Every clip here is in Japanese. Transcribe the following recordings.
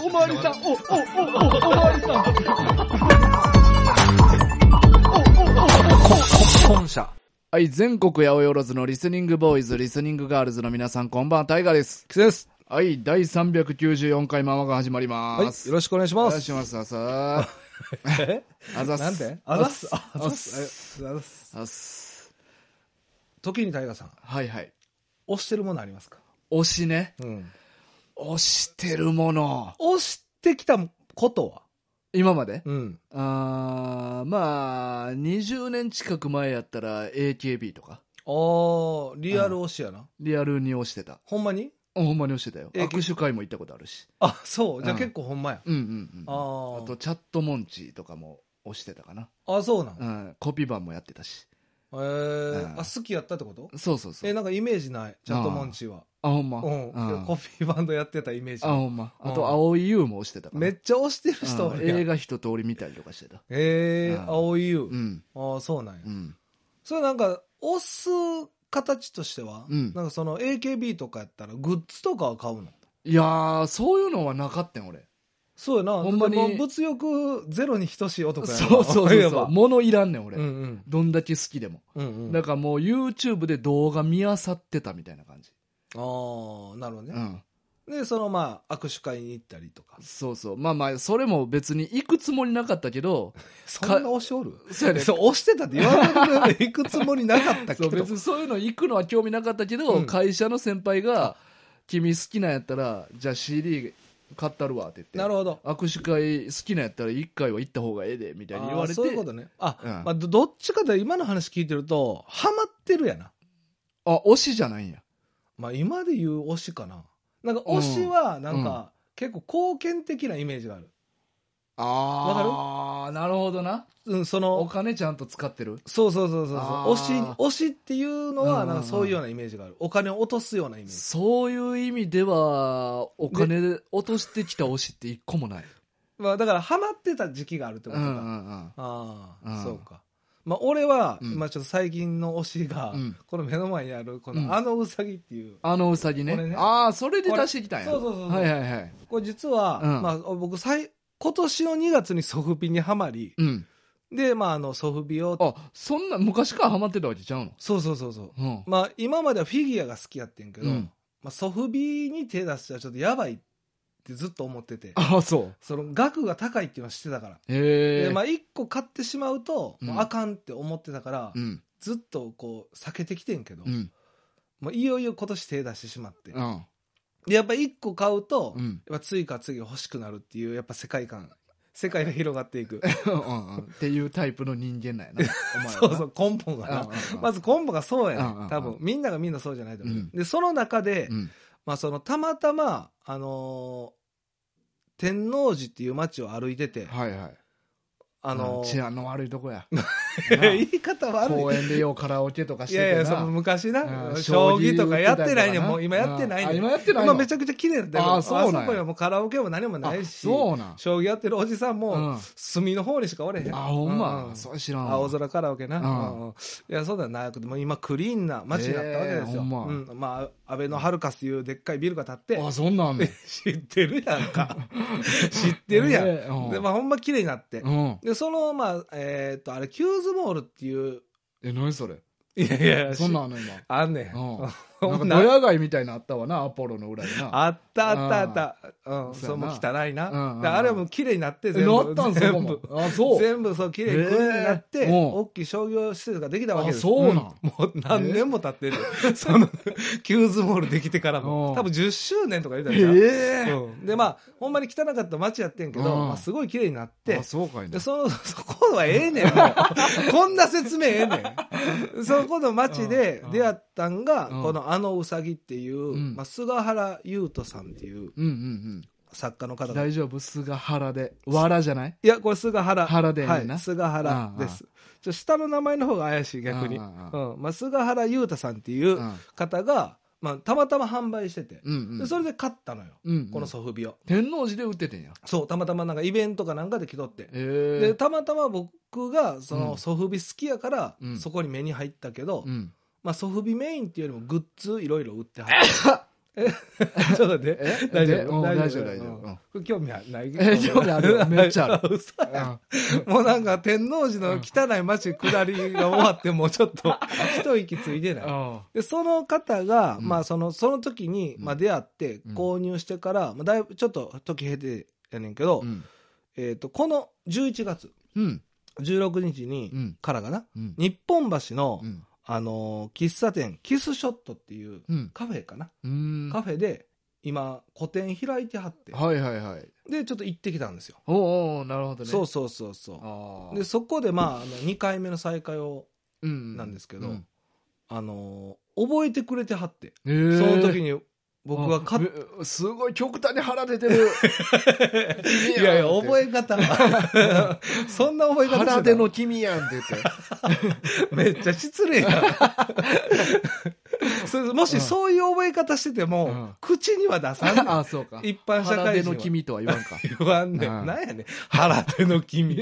おまわりさん、おまわりさん。 本社。 はい、全国八百万のリスニングボーイズ、リスニングガールズの皆さん、こんばんは、タイガーです。 キスです。 はい、第394回ママが始まります。 はい、よろしくお願いします。 お願いします。あさー。あざっす。 なんであざっす。あざっす。あざっす。時にタイガーさん。 はいはい。 推してるものありますか？ 推しね。 うん。 推してるもの。 推してきたことは今まで？ うん。 まあ、20年近く前やったら AKB とか。 リアル推しやな。 リアルに推してた。 ほんまに？ ほんまに推してたよ。握手会も行ったことあるし。 あ、そう。じゃあ結構ほんまや。 あと、チャットモンチーとかも推してたかな。 あ、そうなの。コピー版もやってたし。 好きやったってこと？ そうそうそう。 なんかイメージない。チャットモンチーは。 あ、ほんま。 コピーバンドやってたイメージ。 あ、ほんま。あと、青い優も推してたから。 めっちゃ推してる人映画一通り見たりとかしてた。 青い優。 うん。 あ、そうなんや。 うん。 それなんか、推す形としては、なんかその AKB とかやったらグッズとかは買うの？ いやー、そういうのはなかったん、俺。 そうやな。 ほんまに。 物欲ゼロに等しい男やな。 そう。物いらんねん、俺。 うんどんだけ好きでも。だからもう YouTube で動画見漁ってたみたいな感じ。 ああ、なるほどね。で、そのまあ、握手会に行ったりとか。 そう。まあ、それも別に行くつもりなかったけど。 そんな推しおる？ そうやね。 推してたって言われる行くつもりなかったけど。 別にそういうの行くのは興味なかったけど、会社の先輩が、君好きなんやったら、じゃあ CD 買ったるわって言って。 なるほど。 握手会好きなんやったら1回は行った方がええで、みたいに言われて。 そういうことね。まあ、どっちかで今の話聞いてると、ハマってるやな。 推しじゃないんや。 まあ、今で言う推しかな。なんか推しは、なんか、結構貢献的なイメージがある。わかる？ なるほどな。お金ちゃんと使ってる？ そう。推しっていうのは、なんかそういうようなイメージがある。お金を落とすようなイメージ。 そういう意味では、お金で落としてきた推しって一個もない。 まあ、だからハマってた時期があるってことか。そうか。まあ、俺は、今ちょっと最近の推しが、この目の前にある、このうさぎっていう。 うさぎね。それで出してきたんや。 そう。 はい。 これ実は、まあ、僕、今年の2月にソフビにハマり、で、まあ、ソフビを。 そんな昔からハマってたわけちゃうの？ そう。まあ、今まではフィギュアが好きやってんけど、まあ、ソフビに手出したらちょっとやばいってずっと思ってて。 そう。 その額が高いっていうのは知ってたから。 で、 まあ、1個買ってしまうと、もうあかんって思ってたから、ずっとこう、避けてきてんけど、もういよいよ今年手出してしまって。で、やっぱ1個買うと、やっぱ次から次欲しくなるっていう、やっぱ世界が広がっていく。 っていうタイプの人間なんやな。 そう、根本がな。まず根本がそうやね。多分、みんながみんなそうじゃないと思う。で、その中で、まあたまたま、天王寺っていう街を歩いてて、 治安の悪いとこや。 言い方悪い。 公園でようカラオケとかしててな。 いや、その昔な、将棋とかやってないね。もう今やってないね。 今やってない今めちゃくちゃ綺麗だったよ。あそこやはもうカラオケも何もないし、将棋やってるおじさんも、隅の方にしかおれへん。 ほんま。それ知らんわ。 青空カラオケな。いや、そうだなくて、もう今クリーンな街になったわけですよ。まあ、安倍のハルカスというでっかいビルが建って。 そんなんね。 知ってるやんか。知ってるやん。で、まあほんま綺麗になって。で、その、まあ、あれ、キューズモールっていう。 何それ？ いや、 そんなんあんの今。 あんねん。 なんかドヤ街みたいなあったわな、アポロの裏にな。 あった。そう、もう汚いな。あれはもう綺麗になって、全部。 なったん全部。 全部そう、綺麗になって、大きい商業施設ができたわけです。 そうなん。 もう何年も経ってる。その、キューズモールできてからも。多分10周年とか言うたらで、まあ、ほんまに汚かった街やってんけど、すごい綺麗になって。 そうかいな。 そこはええねん、もう。こんな説明ええねん。そこの街で出会ったんが、このうさぎっていう、菅原優斗さんっていう、作家の方。 大丈夫？菅原で。わらじゃない？ いや、これ菅原。 原でね。 菅原です。下の名前の方が怪しい、逆に。菅原優太さんっていう方が、まあ、たまたま販売してて、でそれで買ったのよ、このソフビを。 天王寺で売っててんや。 そう、たまたまなんかイベントかなんかで着とって、でたまたま僕がそのソフビ好きやから、そこに目に入ったけど、まあ、ソフビメインっていうよりもグッズいろいろ売ってはってちょっと待って。大丈夫大丈夫。 興味はない興味ある。めっちゃある。 嘘や。もうなんか天王寺の汚い街下りが終わってもうちょっと一息ついてない。で、その方が、まあその時に出会って購入してから、だいぶちょっと時経てやねんけど、この11月、16日に、からかな、日本橋の、喫茶店、キスショットっていうカフェかな。カフェで、今、個展開いてはって。 はいはいはい。 で、ちょっと行ってきたんですよ。 おおなるほどね。 そう。で、そこで、まあ、2回目の再会を、なんですけど、覚えてくれてはって。その時に、僕はすごい極端に腹出てる。 いやいや、覚え方は。そんな覚え方腹出の君やんって言って。 めっちゃ失礼やん。もしそういう覚え方してても、口には出さんねん。 あ、そうか。 一般社会人は。 腹出の君とは言わんか。 言わんねん。なんやねん。腹出の君。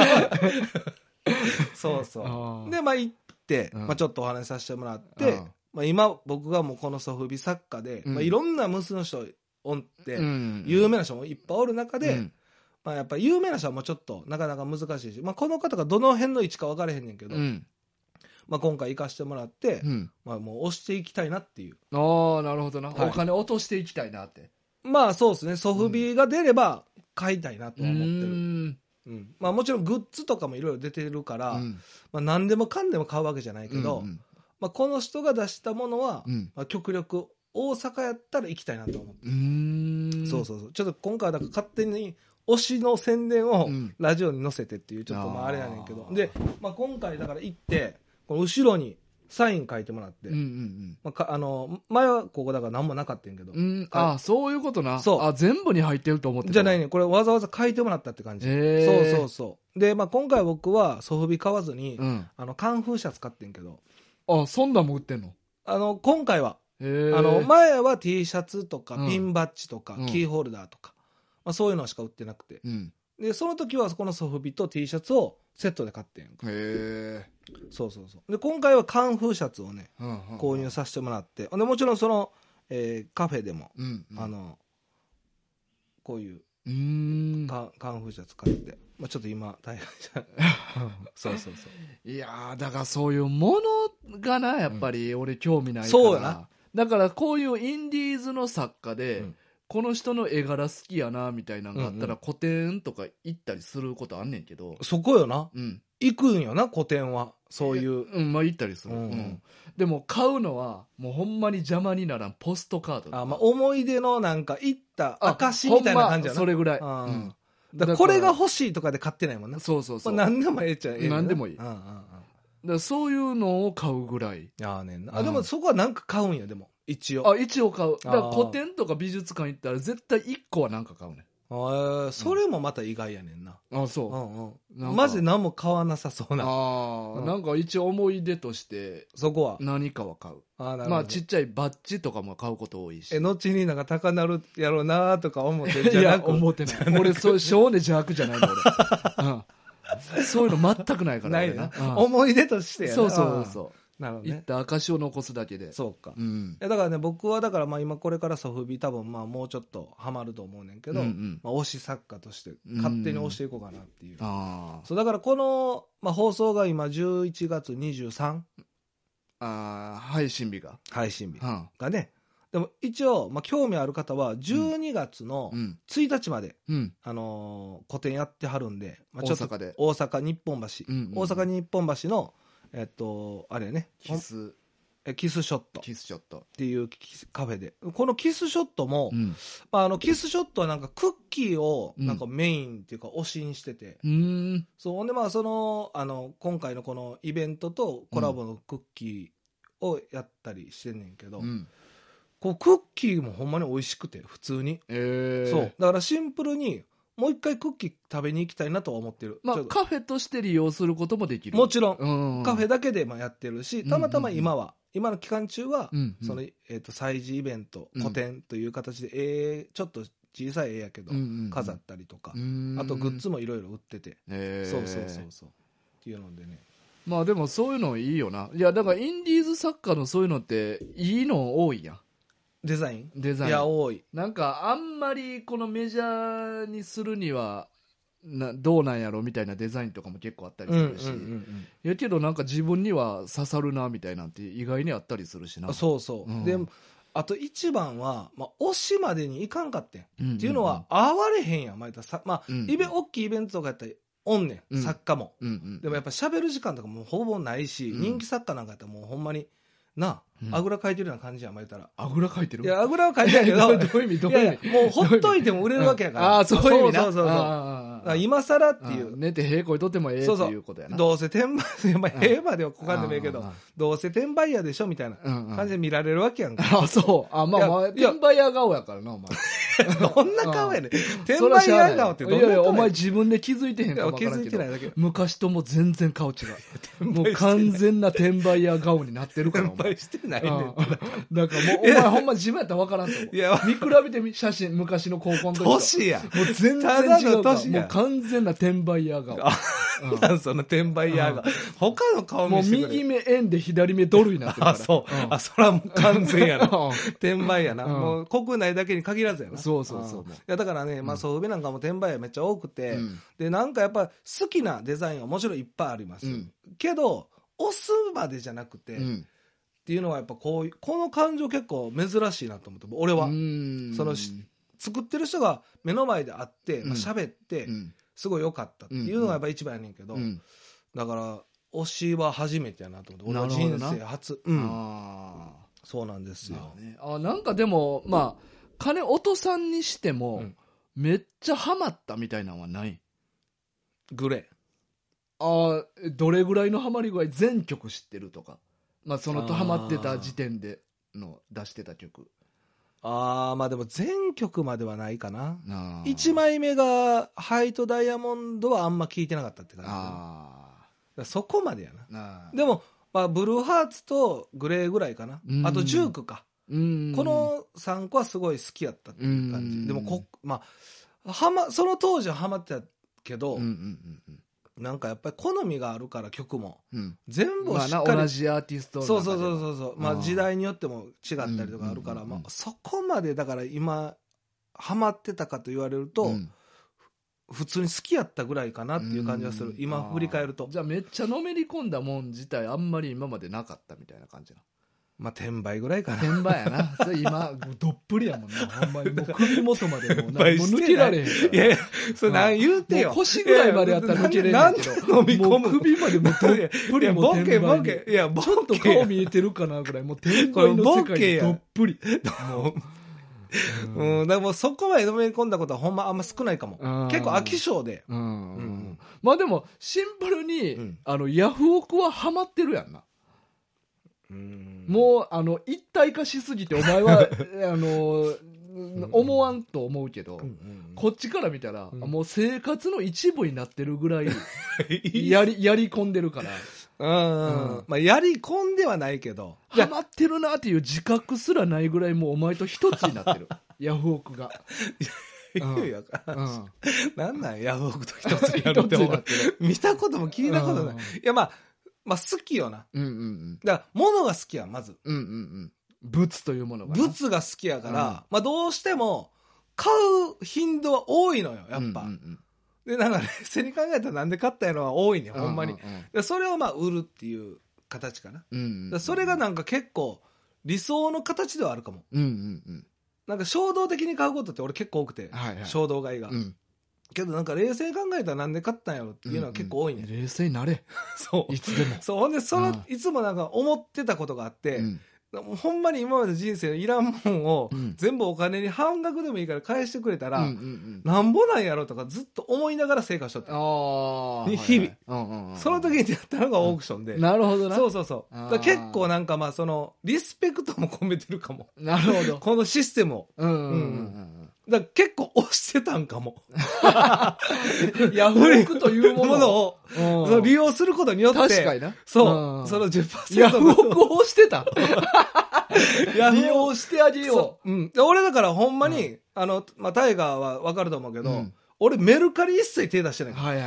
そうそう。で、まあ行って、まあちょっとお話しさせてもらって、まあ、今僕がもうこのソフビ作家で、まあ、いろんなムスの人おって、有名な人もいっぱいおる中で、まあ、やっぱり有名な人はもうちょっとなかなか難しいし、まあ、この方がどの辺の位置か分からへんねんけど、まあ、今回行かしてもらって、まあ、もう押していきたいなっていう。 ああなるほどな、お金落としていきたいなって。 まあそうですね、ソフビが出れば買いたいなとは思ってる。まあ、もちろんグッズとかもいろいろ出てるから、まあ、何でもかんでも買うわけじゃないけど、まあ、この人が出したものは、まあ、極力大阪やったら行きたいなと思って。そう。ちょっと今回はだから勝手に推しの宣伝をラジオに載せてっていうちょっとまああれやねんけど、で、まあ、今回だから行ってこの後ろにサイン書いてもらって、まあ、前はここだから何もなかったんやけど、 あ、そういうことな。 そう、 あ、全部に入ってると思ってた。 じゃないね、これわざわざ書いてもらったって感じ。そうで、まあ、今回僕はソフビ買わずに、カンフーシャツ買ってんけど。 あ、そんなんも売ってんの？ 今回は前は T シャツとかピンバッジとかキーホルダーとか、まあ、そういうのしか売ってなくて、でその時はこのソフビと T シャツをセットで買ってんか。そうで今回はカンフーシャツをね、購入させてもらって、でもちろんその、カフェでも、こういうカンフーシャツ買って、まあ、ちょっと今大変じゃそういやだからそういうものがなやっぱり俺興味ないから、 そうやな。 だからこういうインディーズの作家で、この人の絵柄好きやなみたいなのがあったら、個展とか行ったりすることあんねんけど、 そこよな、行くんよな個展は。そういう、 まあ行ったりする、でも買うのはもうほんまに邪魔にならんポストカード。 まあ、思い出のなんか行った証みたいな感じやな。 それぐらい。 だからこれが欲しいとかで買ってないもんな。 そう、 まあ、何でもええっちゃええ。 何でもいい。だからそういうのを買うぐらい。 でもそこはなんか買うんや。でも一応買う。だから古典とか美術館行ったら絶対1個はなんか買うねん。 それもまた意外やねんな。 そう。 マジで何も買わなさそうな。 なんか一応思い出としてそこは何かは買う。まあちっちゃいバッジとかも買うこと多いし。 後になんか高なるやろうなとか思ってじゃなく。 いや思ってない。俺そう少年邪悪じゃないの俺。そういうの全くないからないな。思い出としてやな。 そう。 なるほどね。 行った証を残すだけで。 そうか。だからね、僕はだからまあ今これからソフビ多分まあもうちょっとハマると思うねんけど、まあ推し作家として勝手に推していこうかなっていう。そうだからこのまあ放送が今11月23。 配信日がね。でも一応まあ興味ある方は12月の1日まで個展やってはるんで、まあちょっと大阪日本橋、大阪日本橋のあれね、キスショットっていうカフェで、このキスショットも、キスショットはなんかクッキーをなんかメインっていうか推しにしてて、そうでまあ今回のこのイベントとコラボのクッキーをやったりしてんねんけど、こうクッキーもほんまに美味しくて普通に、そうだからシンプルにもう一回クッキー食べに行きたいなとは思ってる。 まあカフェとして利用することもできる。 もちろん、カフェだけでまあやってるし、たまたま今の期間中は、その催事イベント、個展という形でちょっと小さい絵やけど、飾ったりとか、あとグッズもいろいろ売ってて、そうっていうのでね。 まあでもそういうのいいよな。いやだからインディーズ作家のそういうのっていいの多いやん。 デザインデザイン。 いや、多い。 なんか、あんまりこのメジャーにするには、どうなんやろみたいなデザインとかも結構あったりするし、やけどなんか自分には刺さるなみたいなんて意外にあったりするしな。 そうそう。で、あと一番は、推しまでにいかんかってん。っていうのは、会われへんやん、大きいイベントとかやったら、おんねん、作家も。でもやっぱ喋る時間とかもほぼないし、人気作家なんかやったらもうほんまに、あぐらかいてるような感じやん、言ったら。 あぐらかいてる？ いや、あぐらはかいてないけど、 どういう意味もうほっといても売れるわけやから。 ああ、そういう意味な。 そう。今更っていう。 寝てへこいとってもええっていうことやな。 どうせ転売、へまではこかんでもええけど、どうせ転売屋でしょみたいな感じで見られるわけやんか。 あ、そう。転売屋顔やからな、お前。 どんな顔やねん。転売屋顔ってどんな顔やねん。 お前自分で気づいてへんか分からんけど。気づいてないだけ。昔とも全然顔違う。もう完全な転売屋顔になってるから。 転売してないねん。 なんかもう、お前ほんま自分やったら分からんと思う。いや、見比べてみ、写真、昔の高校の時と。 年や。 もう全然違うから。もう完全な転売屋顔。 なんその転売屋が。他の顔見せてくれ。 もう右目円で左目ドルになってるから。 あ、そう。それはもう完全やな。転売やな。もう国内だけに限らずやな。 そうそうそう。 いやだからね、そうめなんかも転売屋めっちゃ多くて、で、なんかやっぱ好きなデザインはもちろんいっぱいあります。けど、押すまでじゃなくて、っていうのはやっぱこの感情結構珍しいなと思って、俺は。作ってる人が目の前で会って、喋って、すごい良かったっていうのがやっぱ一番やねんけど、だから、推しは初めてやなと思って、俺は人生初。そうなんですよ。 なんかでも、金落とさんにしても、めっちゃハマったみたいなのはない？ グレー。どれぐらいのハマり具合？全曲知ってるとか。そのハマってた時点での出してた曲。 でも全曲まではないかな。1枚目がハイトダイヤモンドはあんま聞いてなかったって感じ。そこまでやな。でも、ブルーハーツとグレーぐらいかな。あとジュークか。この3個はすごい好きやったっていう感じ。でもその当時はハマってたけど、なんかやっぱり好みがあるから曲も、全部しっかり同じアーティストそう、時代によっても違ったりとかあるから、そこまでだから今ハマってたかと言われると、普通に好きやったぐらいかなっていう感じがする、今振り返ると。 じゃあめっちゃのめり込んだもん自体あんまり今までなかったみたいな感じな。 転売ぐらいかな。 転売やな。それ今、どっぷりやもんな。ほんまに。もう首元までもう抜けられへんから。 いや、それ何言うてよ。 腰ぐらいまでやったら抜けれへんけど。 飲み込む。 もう首までもうどっぷりもう転売。 ボケ。いや、 ちょっと顔見えてるかなぐらい。もう転売の世界でどっぷり。 だからもうそこまで飲み込んだことはほんまあんま少ないかも。結構飽き性で。 でも、シンプルに、ヤフオクはハマってるやんな。もう一体化しすぎてお前は思わんと思うけど、こっちから見たら、もう生活の一部になってるぐらいやり込んでるからやり込んではないけどハマってるなっていう自覚すらないぐらいもうお前と一つになってるヤフオクが。 なんなんヤフオクと一つになるって見たことも聞いたことない。いや好きよな。だから物が好きやまず。 物というものが。 物が好きやから、どうしても買う頻度は多いのよやっぱ。でなんか冷静に考えたらなんで買ったのは多いねほんまに。それを売るっていう形かな。それがなんか結構理想の形ではあるかも。なんか衝動的に買うことって俺結構多くて、衝動買いが。けどなんか冷静に考えたらなんで買ったんやろっていうのは結構多いね。 冷静になれ。 そう。 いつでも。 そう。ほんで、いつもなんか思ってたことがあって、ほんまに今まで人生のいらんもんを全部お金に半額でもいいから返してくれたら、なんぼなんやろとかずっと思いながら生活しとって。日々。その時にやったのがオークションで。 なるほどな。 そう。結構なんかリスペクトも込めてるかも。 なるほど。 このシステムを。だから結構押してたんかも。 ヤフオクというものを利用することによって。 確かにな。 そう。その 10%。 ヤフオクを押してた。利用してあげよう。俺だからほんまに、タイガーはわかると思うけど、俺メルカリ一切手出してない。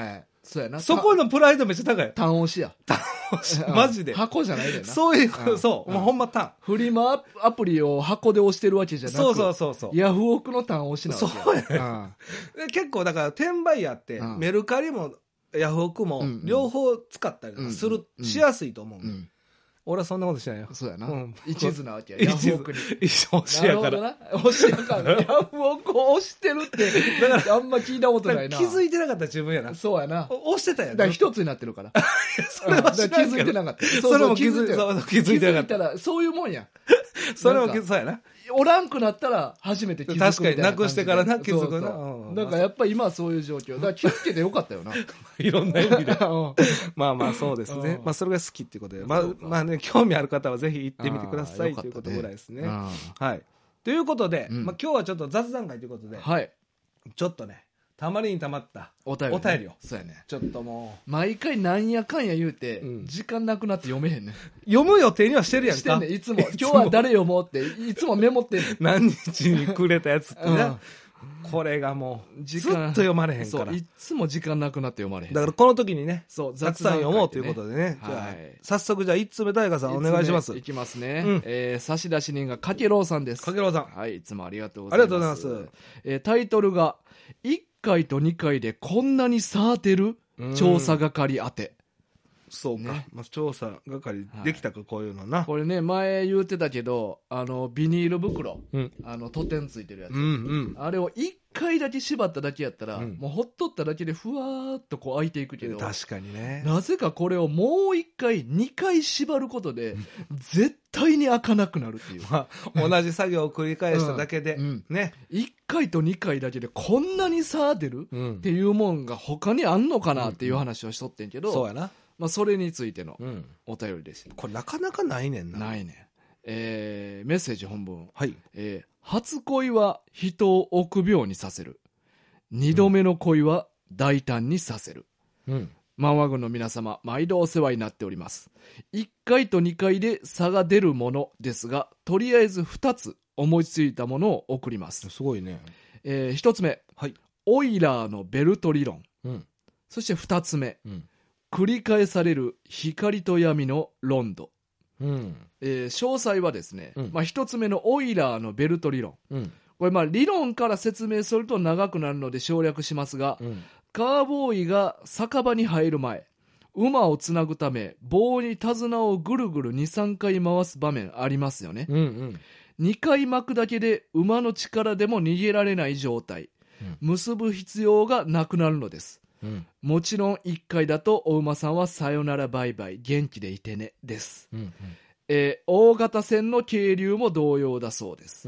そうやな。 そこのプライドめっちゃ高い。 単押しや。 マジで。 箱じゃないでな。 そういうこと、そう。もうほんま単。 フリマアプリを箱で押してるわけじゃなくて。 そう。 ヤフオクの単押しなわけや。 そうやね。結構だから転売ヤーって、メルカリもヤフオクも両方使ったりとかしやすいと思う。俺はそんなことしないよ。 そうやな。一途なわけや。ヤフオクに。 押しやから。 押しやから。ヤフオクを押してるって、だからあんま聞いたことないな。 気づいてなかったら自分やな。 そうやな。 押してたやん。 だから一つになってるから。 それは気づいてなかった。 それも気づいてなかった。気づいてなかった。 ら、そういうもんや。 それもそうやな。 おらんくなったら初めて気づくみたいな。 確かになくしてからな気づくな。 なんかやっぱり今はそういう状況。だから気づけてよかったよな。 いろんな意味で。まあまあそうですね。まあそれが好きっていうことで。まあね、興味ある方はぜひ行ってみてくださいということぐらいですね。はい。ということで、まあ今日はちょっと雑談会ということで、ちょっとね、たまりにたまったお便りを。 そうやね。 ちょっともう。毎回なんやかんや言うて、時間なくなって読めへんね。 読む予定にはしてるやんか。 してんねん、いつも。今日は誰読もうって、いつもメモってんねん。 何日にくれたやつってね。これがもう、ずっと読まれへんから。 いつも時間なくなって読まれへん。 だからこの時にね、たくさん読もうということでね。じゃあ、早速じゃあ1つ目、大河さんお願いします。 いきますね。差出人がかけろうさんです。 かけろうさん。 はい、いつもありがとうございます。 ありがとうございます。タイトルが、1回と2回でこんなに差当てる調査係当て。 そうか。まあ、調査係できたか、こういうのな。 これね、前言うてたけど、ビニール袋、トテンついてるやつ。あれを1回だけ縛っただけやったら、もうほっとっただけでふわーっとこう開いていくけど、 確かにね。 なぜかこれをもう1回、2回縛ることで、絶対に開かなくなるっていう。 まあ、同じ作業を繰り返しただけで、ね。 1回と2回だけでこんなに差出る、っていうもんが他にあんのかなっていう話をしとってんけど、 そうやな。 まあ、それについてのお便りです。 これなかなかないねんな。 ないね。メッセージ本文。 はい。 初恋は人を臆病にさせる。二度目の恋は大胆にさせる。漫画軍の皆様、毎度お世話になっております。1回と2回で差が出るものですが、とりあえず2つ思いついたものを送ります。 すごいね。 1つ目、オイラーのベルト理論。そして2つ目、繰り返される光と闇のロンド。詳細はですね、1つ目のオイラーのベルト理論。これ理論から説明すると長くなるので省略しますが、カーボーイが酒場に入る前、馬をつなぐため棒に手綱をぐるぐる 2,3 回回す場面ありますよね。2回巻くだけで馬の力でも逃げられない状態、結ぶ必要がなくなるのです。もちろん1回だとお馬さんはさよならバイバイ元気でいてねです。大型船の係留も同様だそうです。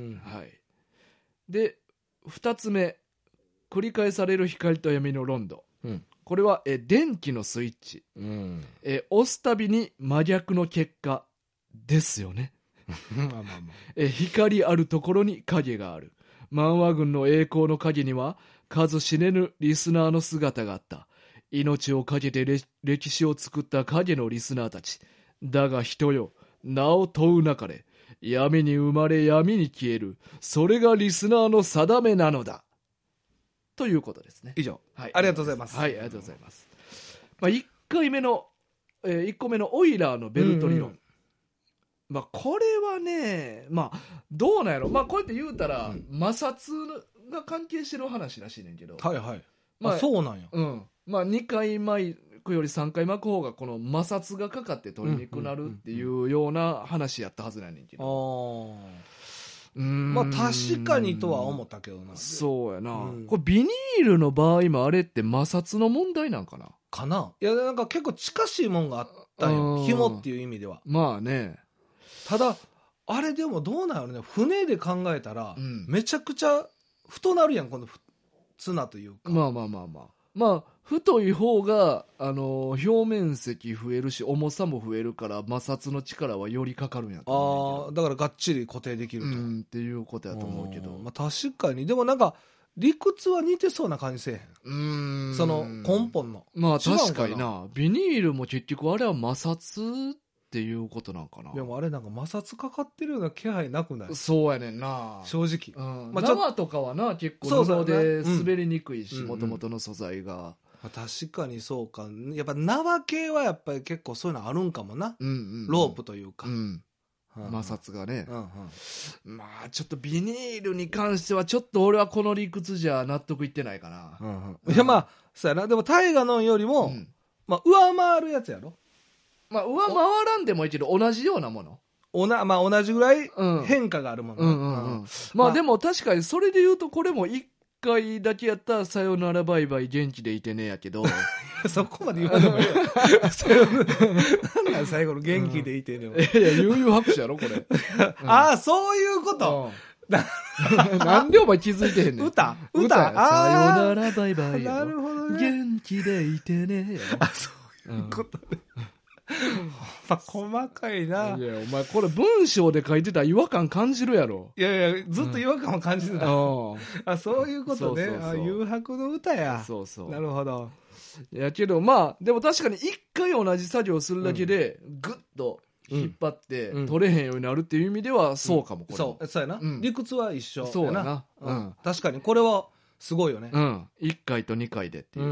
で2つ目、繰り返される光と闇のロンド。これは電気のスイッチ、押すたびに真逆の結果ですよね。光あるところに影がある。漫画軍の栄光の影には数知れぬリスナーの姿があった。命を懸けて歴史を作った影のリスナーたち。だが人よ、名を問うなかれ。闇に生まれ闇に消える。それがリスナーの定めなのだ。ということですね。 以上。ありがとうございます。 はい、ありがとうございます。1個目のオイラーのベルト理論。これはね、どうなんやろ。こうやって言うたら、摩擦が関係してる話らしいねんけど。 そうなんや。 2回巻くより3回巻く方がこの摩擦がかかって取りにくくなるっていうような話やったはずなんねんけど。 確かにとは思ったけどな。 そうやな。これビニールの場合もあれって摩擦の問題なんかな。 かな。いや、なんか結構近しいもんがあったんよ。紐っていう意味では。 まあね。 ただあれでもどうなんやろね。船で考えたら、めちゃくちゃ太なるやん、この綱というか。 太い方が表面積増えるし重さも増えるから摩擦の力はよりかかるんやと思うけど。 だからがっちり固定できると、 っていうことやと思うけど。 確かに。でもなんか理屈は似てそうな感じせえへん。その根本の。 確かにな。ビニールも結局あれは摩擦っていうことなんかな。 でもあれなんか摩擦かかってるような気配なくない？ そうやねんな。 正直。 生とかはな結構布で滑りにくいし、もともとの素材が。 確かにそうか。やっぱ縄系はやっぱり結構そういうのあるんかもな。ロープというか。 摩擦がね。 まあちょっとビニールに関してはちょっと俺はこの理屈じゃ納得いってないかな。 いやまあ、そうやな。でも大河のよりも、まあ上回るやつやろ。 まあ上回らんでもいいけど同じようなもの。 まあ同じぐらい変化があるもの。 まあでも確かにそれで言うとこれも一回だけやったらさよならバイバイ元気でいてねやけどそこまで言わんでもいいよなんなん最後の元気でいてね、 いや悠々白書やろこれああそういうこと、 なんでお前気づいてへんねん。 歌さよならバイバイ。 なるほどね。 元気でいてね。 あ、そういうことね。まあ、細かいな。 いや、お前これ文章で書いてたら違和感感じるやろ。 いやいや、ずっと違和感を感じてた。あ、そういうことね。誘白の歌や。 そうそう。 なるほど。 やけど、まあ、でも確かに一回同じ作業するだけで、ぐっと引っ張って取れへんようになるっていう意味ではそうかも、これ。 そうやな。理屈は一緒そうやな。 確かに、これはすごいよね。 1回と2回でっていう。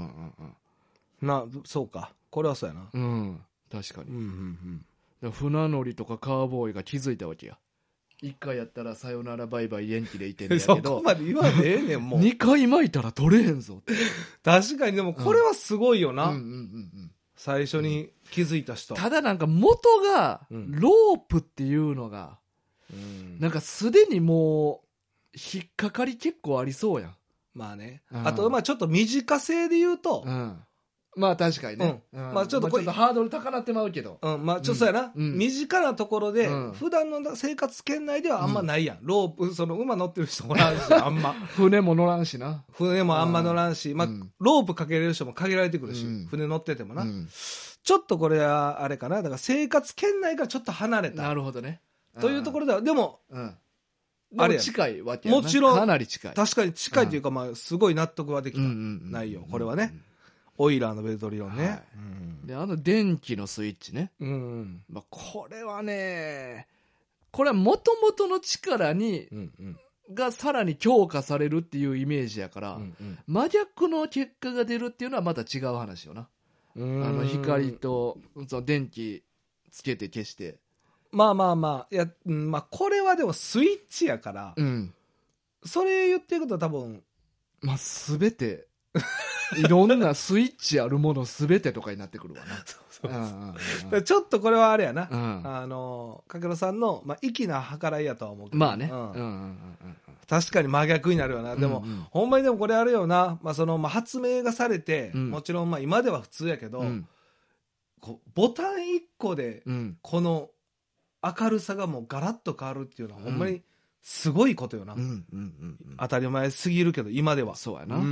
そうか。これはそうやな。 確かに。船乗りとかカーボーイが気づいたわけや。1回やったらさよならバイバイ元気でいてんねやけど。 そこまで言わんでええねん、もう。 2回巻いたら取れへんぞって。 確かに、でもこれはすごいよな。最初に気づいた人。 ただなんか元が、ロープっていうのが、なんかすでにもう、引っかかり結構ありそうやん。 まあね。あと、まあちょっと短性で言うと、 まあ確かにね。 まあちょっとハードル高なってまうけど。 まあちょっとそうやな。身近なところで、普段の生活圏内ではあんまないやん。ロープ、その馬乗ってる人おらんし、あんま。 船も乗らんしな。 船もあんま乗らんし、まあロープかけれる人も限られてくるし、船乗っててもな。ちょっとこれはあれかな。だから生活圏内からちょっと離れた。 なるほどね。 というところでは、でも、 あれ近いわけやな。 もちろん。 かなり近い。 確かに近いというか、まあすごい納得はできた内容。これはね。オイラーのベルト理論ね。 で、電気のスイッチね。まあ、これはね、これは元々の力に、がさらに強化されるっていうイメージやから、真逆の結果が出るっていうのはまた違う話よな。光と、その電気つけて消して。 まあ、いや、まあこれはでもスイッチやから、それ言ってることは多分、 まあすべて、いろんなスイッチあるものすべてとかになってくるわな。ちょっとこれはあれやな。かけろさんの、まあ、粋な計らいやとは思うけど。 まあね。 確かに真逆になるよな。でも、ほんまにでもこれあるよな。まあ、その、まあ、発明がされて、もちろん、まあ、今では普通やけど、ボタン1個で、この明るさがもうガラッと変わるっていうのは、ほんまに、すごいことよな。当たり前すぎるけど、今では。 そうやな。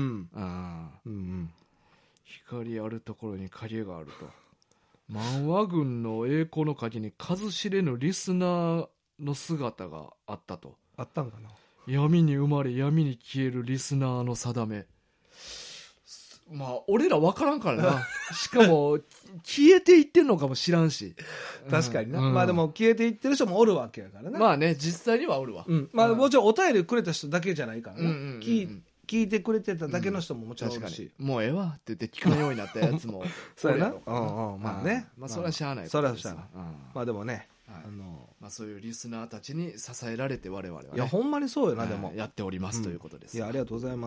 光あるところに影があると。漫画軍の栄光の陰に数知れぬリスナーの姿があったと。 あったんかな。 闇に生まれ闇に消えるリスナーの定め。まあ、俺ら分からんからな。しかも、消えていってんのかも知らんし。 確かにな。まあでも、消えていってる人もおるわけやからな。 まあね、実際にはおるわ。 まあもちろんお便りくれた人だけじゃないからな。聞いてくれてただけの人ももちろんおるし。 もうええわって言って聞くようになったやつも。 そうやな。まあね。 まあそれはしゃあない。 それはしゃあない。まあでもね。 まあそういうリスナーたちに支えられて我々はね。 いや、ほんまにそうよな、でも。 やっておりますということです。 いや、ありがとうございます。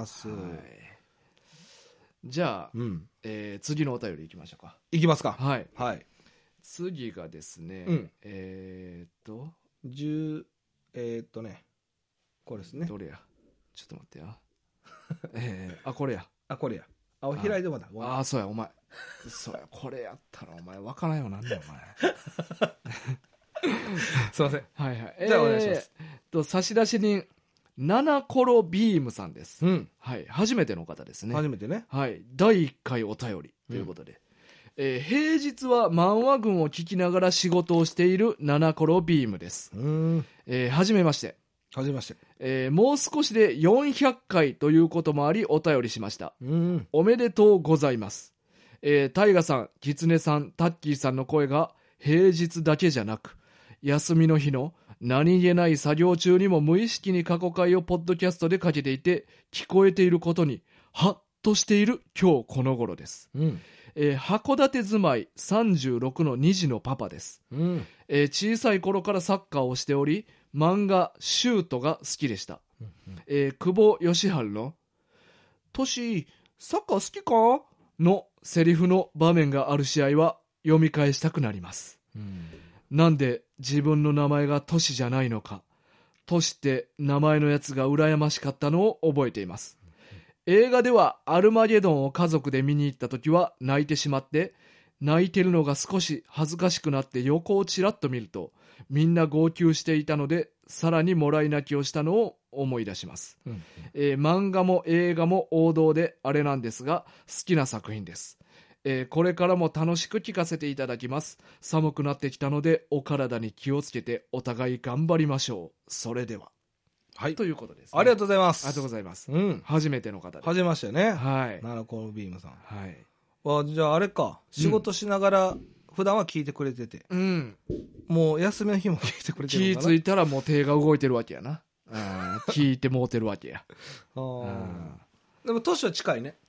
じゃあ、次のお便りいきましょうか。 いきますか。 はい。 はい。 次がですね、 これですね。 どれや。ちょっと待ってや。これや。 これや。開いてもだ。 そうや、お前。そうや、これやったらお前分からんようなんだよ、お前。 すいません。 はいはい。 じゃあお願いします。 差出人、ナナコロビームさんです。はい。初めての方ですね。 初めてね。 はい。第1回お便りということで。平日は漫画群を聞きながら仕事をしているナナコロビームです。はじめまして。 はじめまして。 もう少しで400回ということもありお便りしました。おめでとうございます。タイガさん、キツネさん、タッキーさんの声が平日だけじゃなく、休みの日の何気ない作業中にも無意識に過去回をポッドキャストでかけていて聞こえていることにはっとしている今日この頃です。函館住まい36の2児のパパです。小さい頃からサッカーをしており、漫画シュートが好きでした。久保義治のトシサッカー好きかのセリフの場面がある試合は読み返したくなります。なんで自分の名前がトシじゃないのか、トシって名前のやつが羨ましかったのを覚えています。映画ではアルマゲドンを家族で見に行った時は泣いてしまって、泣いてるのが少し恥ずかしくなって横をちらっと見るとみんな号泣していたので、さらにもらい泣きをしたのを思い出します。漫画も映画も王道であれなんですが好きな作品です。これからも楽しく聞かせていただきます。寒くなってきたのでお体に気をつけてお互い頑張りましょう。それでは。はい、ということです、ね。 ありがとうございます。 ありがとうございます。初めての方です。 初めましてね。 はい。 ナナコールビームさん。 はい。 じゃああれか、仕事しながら、普段は聞いてくれてて。もう休みの日も聞いてくれてるのかな。 気ぃついたらもう手が動いてるわけやな。聞いてもうてるわけや。 でも年は近いね。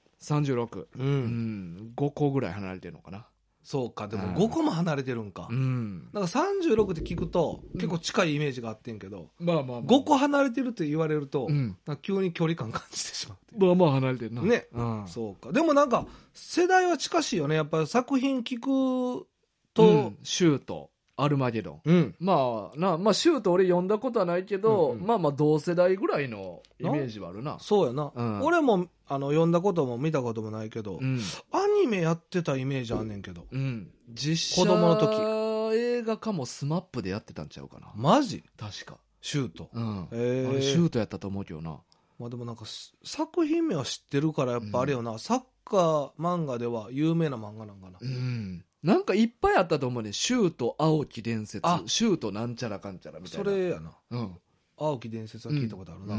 36。5個ぐらい離れてるのかな。 そうか、でも5個も離れてるんか。なんか36って聞くと結構近いイメージがあってんけど、5個離れてるって言われると、急に距離感感じてしまう。 まあまあ離れてるな。 ね。そうか。でもなんか世代は近しいよね。やっぱり作品聞くと、 シュート、アルマゲドン。まあシュート俺読んだことはないけど、まあ同世代ぐらいのイメージはあるな。 そうやな。俺も読んだことも見たこともないけど、アニメやってたイメージあんねんけど。 実写子供の時映画かもスマップでやってたんちゃうかな。 マジ？ 確か。 シュート。 あれシュートやったと思うけどな。 まあでもなんか作品名は知ってるからやっぱあれよな、サッカー漫画では有名な漫画なんかな。 なんかいっぱいあったと思うね。シュート青木伝説、シュートなんちゃらかんちゃらみたいな。 それやな。青木伝説は聞いたことあるな。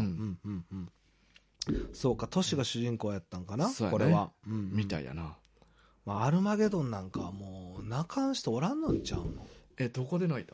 そうか、トシが主人公やったんかな、これは。 みたいやな。 まあアルマゲドンなんかもう泣かん人おらんのんちゃうの？ どこで泣いた？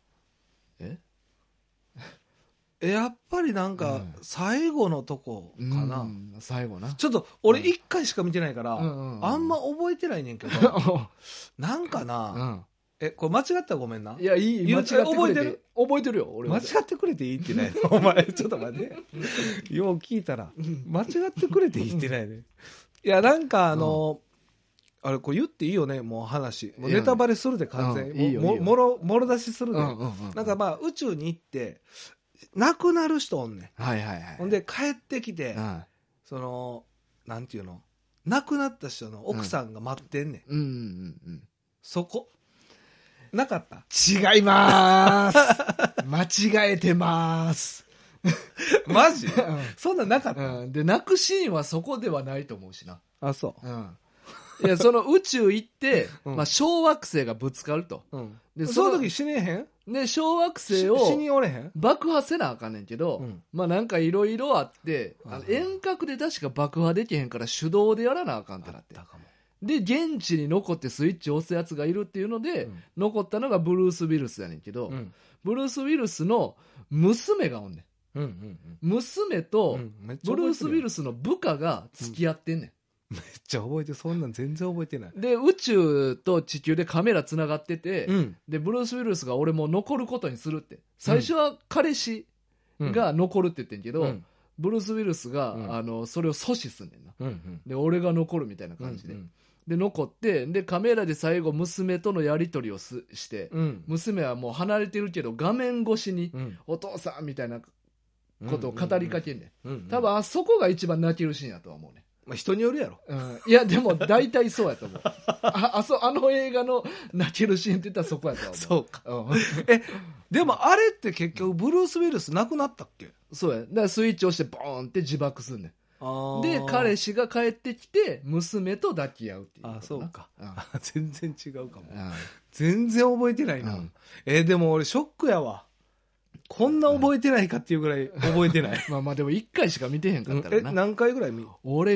やっぱりなんか最後のとこかな。 最後な。 ちょっと俺1回しか見てないからあんま覚えてないねんけど、なんかな、これ間違ったらごめんな。 いや、いい。間違ってくれて。覚えてるよ、俺は。 間違ってくれていいってないのお前、ちょっと待って。よう聞いたら、間違ってくれていいってないね。いや、なんかあれ、これ言っていいよね、もう話。もうネタバレするで完全に。もろ出しするで。なんかまあ、宇宙に行って、亡くなる人おんねん。ほんで、帰ってきて、なんていうの、亡くなった人の奥さんが待ってんねん。そこ。なかった？ 違いまーす。間違えてまーす。 マジ？そんなんなかった？ で、泣くシーンはそこではないと思うしな。 あ、そう。 いや、その宇宙行って、小惑星がぶつかると。 で、その時死ねへん？ で、小惑星を死におれへん？ 爆破せなあかんねんけど、まあなんかいろいろあって、遠隔で確か爆破できへんから手動でやらなあかんってなって。で、現地に残ってスイッチ押すやつがいるっていうので、残ったのがブルース・ウィルスやねんけど、ブルース・ウィルスの娘がおんねん。娘と、ブルース・ウィルスの部下が付き合ってんねん。 めっちゃ覚えて、そんなん全然覚えてない。 で、宇宙と地球でカメラつながってて、で、ブルース・ウィルスが俺も残ることにするって。最初は彼氏が残るって言ってんけど、ブルース・ウィルスが、それを阻止すんねんな。で、俺が残るみたいな感じで。で、残って、で、カメラで最後娘とのやり取りをして、娘はもう離れてるけど、画面越しに、お父さんみたいなことを語りかけんねん。多分、あそこが一番泣けるシーンやとは思うね。 まあ、人によるやろ。 いや、でも大体そうやと思う。あの映画の泣けるシーンって言ったらそこやと思う。 そうか。でもあれって結局ブルース・ウィルス亡くなったっけ？ そうや。だからスイッチ押してボーンって自爆すんねん。で、彼氏が帰ってきて、娘と抱き合うっていう。 あ、そうか。全然違うかも。全然覚えてないな。でも俺ショックやわ。こんな覚えてないかっていうぐらい覚えてない。 まあまあでも1回しか見てへんかったらな。 何回ぐらい見る？ 俺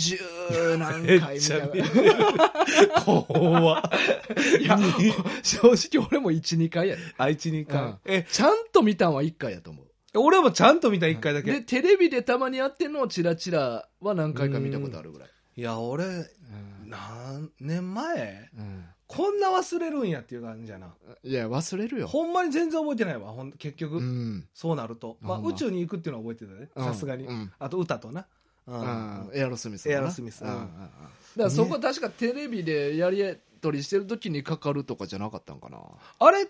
20何回見たから。 怖っ。 いや、正直俺も1、2回やで。 1、2回。 ちゃんと見たんは1回やと思う。 俺もちゃんと見た1回だけ。 で、テレビでたまにやってんのをチラチラは何回か見たことあるぐらい。 いや、俺、何年前、こんな忘れるんやっていう感じやな。 いや、忘れるよ。 ほんまに全然覚えてないわ、結局。そうなると。まあ、宇宙に行くっていうのは覚えてたね。さすがに。あと歌とな。 エアロスミス。 エアロスミス。だからそこ確かテレビでやり取りしてる時にかかるとかじゃなかったんかな。 あれって、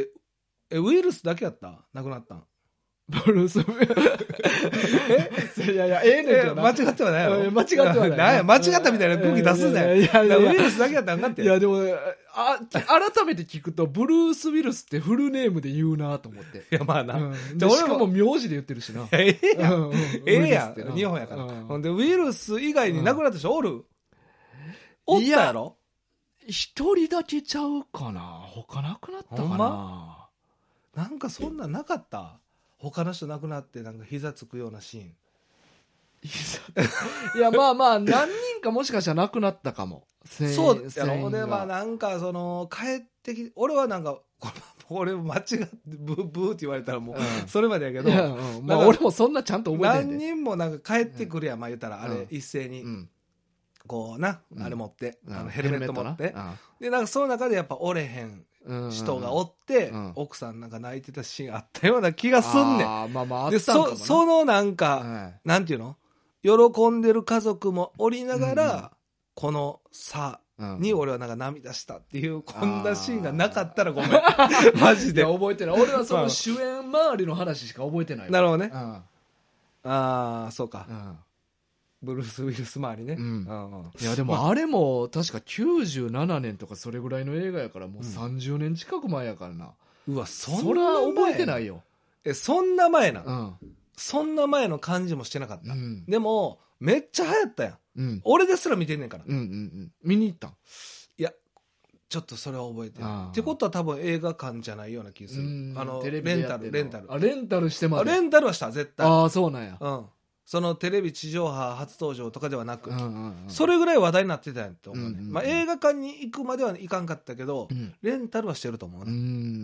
ウイルスだけやった亡くなったん。 ブルース・ウィルス。いやいや、ええねんけどな。 間違ってはないやろ。 間違ってはない。 間違ったみたいな空気出すね。いやウイルスだけやったんかって。 いや、でも、改めて聞くと、ブルース・ウィルスってフルネームで言うなと思って。 いや、まあな。 しかも名字で言ってるしな。 ええやん。ええやん。日本やから。ほんで、ウイルス以外に亡くなった人おる？おったやろ？ 一人だけちゃうかな。他なくなったかな。 なんかそんなんなかった？他の人亡くなってなんか膝つくようなシーン。 いや、まあまあ、何人かもしかしたら亡くなったかも。 そうやろ。で、まあなんか帰ってき、俺はなんか、俺間違って、ブーって言われたらもう、それまでやけど。 まあ俺もそんなちゃんと覚えてない。何人もなんか帰ってくるやん、まあ言ったら、あれ、一斉に。こうな、あれ持って、ヘルメット持って。で、なんかその中でやっぱ折れへん。人がおって、奥さんなんか泣いてたシーンあったような気がすんねん。で、そのなんか、なんていうの？喜んでる家族もおりながら、この差に俺はなんか涙したっていう、こんなシーンがなかったらごめん。マジで。 覚えてない。俺はその主演周りの話しか覚えてない。 なるほどね。ああ、そうか。ブルース・ウィルス周りね。 いやでもあれも確か97年とかそれぐらいの映画やからもう30年近く前やからな。 うわ、そんな前。 それは覚えてないよ。 そんな前な。そんな前の感じもしてなかった。でも、めっちゃ流行ったやん。俺ですら見てんねんから。 見に行ったん？ いや、ちょっとそれは覚えてない。ってことは多分映画館じゃないような気がする。レンタル。 レンタルしてます。 レンタルはした、絶対。 ああ、そうなんや。 そのテレビ地上波初登場とかではなく、それぐらい話題になってたんやと思うね。まあ映画館に行くまではいかんかったけど、レンタルはしてると思うな。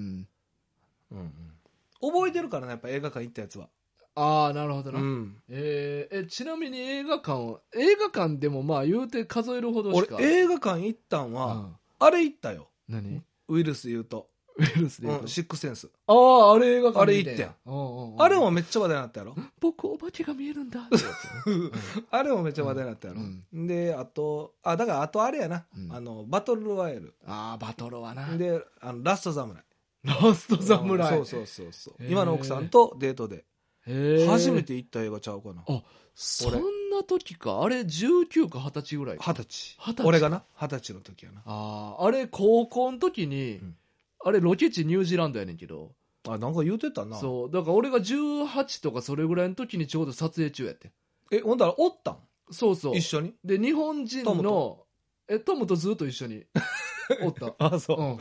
覚えてるからね、やっぱ映画館行ったやつは。 ああ、なるほどな。ちなみに映画館でもまあ言うて数えるほどしか。 俺映画館行ったんは、あれ行ったよ。 何？ ウイルス言うと。 ウイルスで言うと。 シックスセンス。 ああ、あれ映画館あれ行ってん。あれもめっちゃ話題になったやろ。 僕お化けが見えるんだ。 あれもめっちゃ話題になったやろ。で、あと、だからあとあれやな。バトルロワイヤル。 ああ、バトルはな。 で、ラストサムライ。 ラストサムライ。 そう。今の奥さんとデートで。初めて行った映画ちゃうかな。 あ、そんな時か。あれ19か20歳ぐらいか。 20歳。俺がな、20歳の時やな。 あれ高校の時に、あれロケ地ニュージーランドやねんけど。 なんか言うてたな。 そう。だから俺が18とかそれぐらいの時にちょうど撮影中やって。 ほんだらおったん？ そうそう。 一緒に？ で、日本人の、トムとずっと一緒におった。 あ、そう。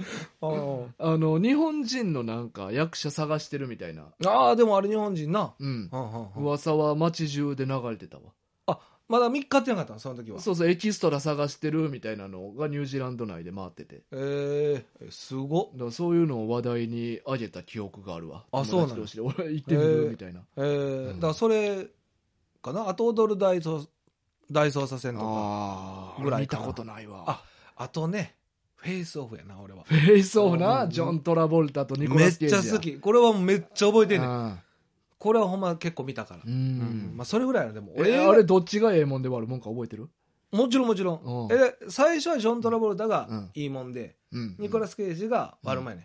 日本人のなんか役者探してるみたいな。 でもあれ日本人な。 噂は街中で流れてたわ。 まだ3日ってなかったのその時は。 そう、エキストラ探してるみたいなのがニュージーランド内で回ってて。 すごっ。 だからそういうのを話題に上げた記憶があるわ。 そうなの？ 俺行ってみるみたいな。 だからそれかな。あと踊る大捜査線とかぐらい見たことないわ。 あとね、フェイスオフやな、俺は。 フェイスオフな、ジョン・トラボルタとニコラス・ケイジ。 めっちゃ好き。これはめっちゃ覚えてんねん。これはほんま結構見たから。まあそれぐらいやな、でも。 あれどっちがええもんで悪いもんか覚えてる？ もちろん。最初はジョン・トラボルタがいいもんで、ニコラス・ケイジが悪もんやね。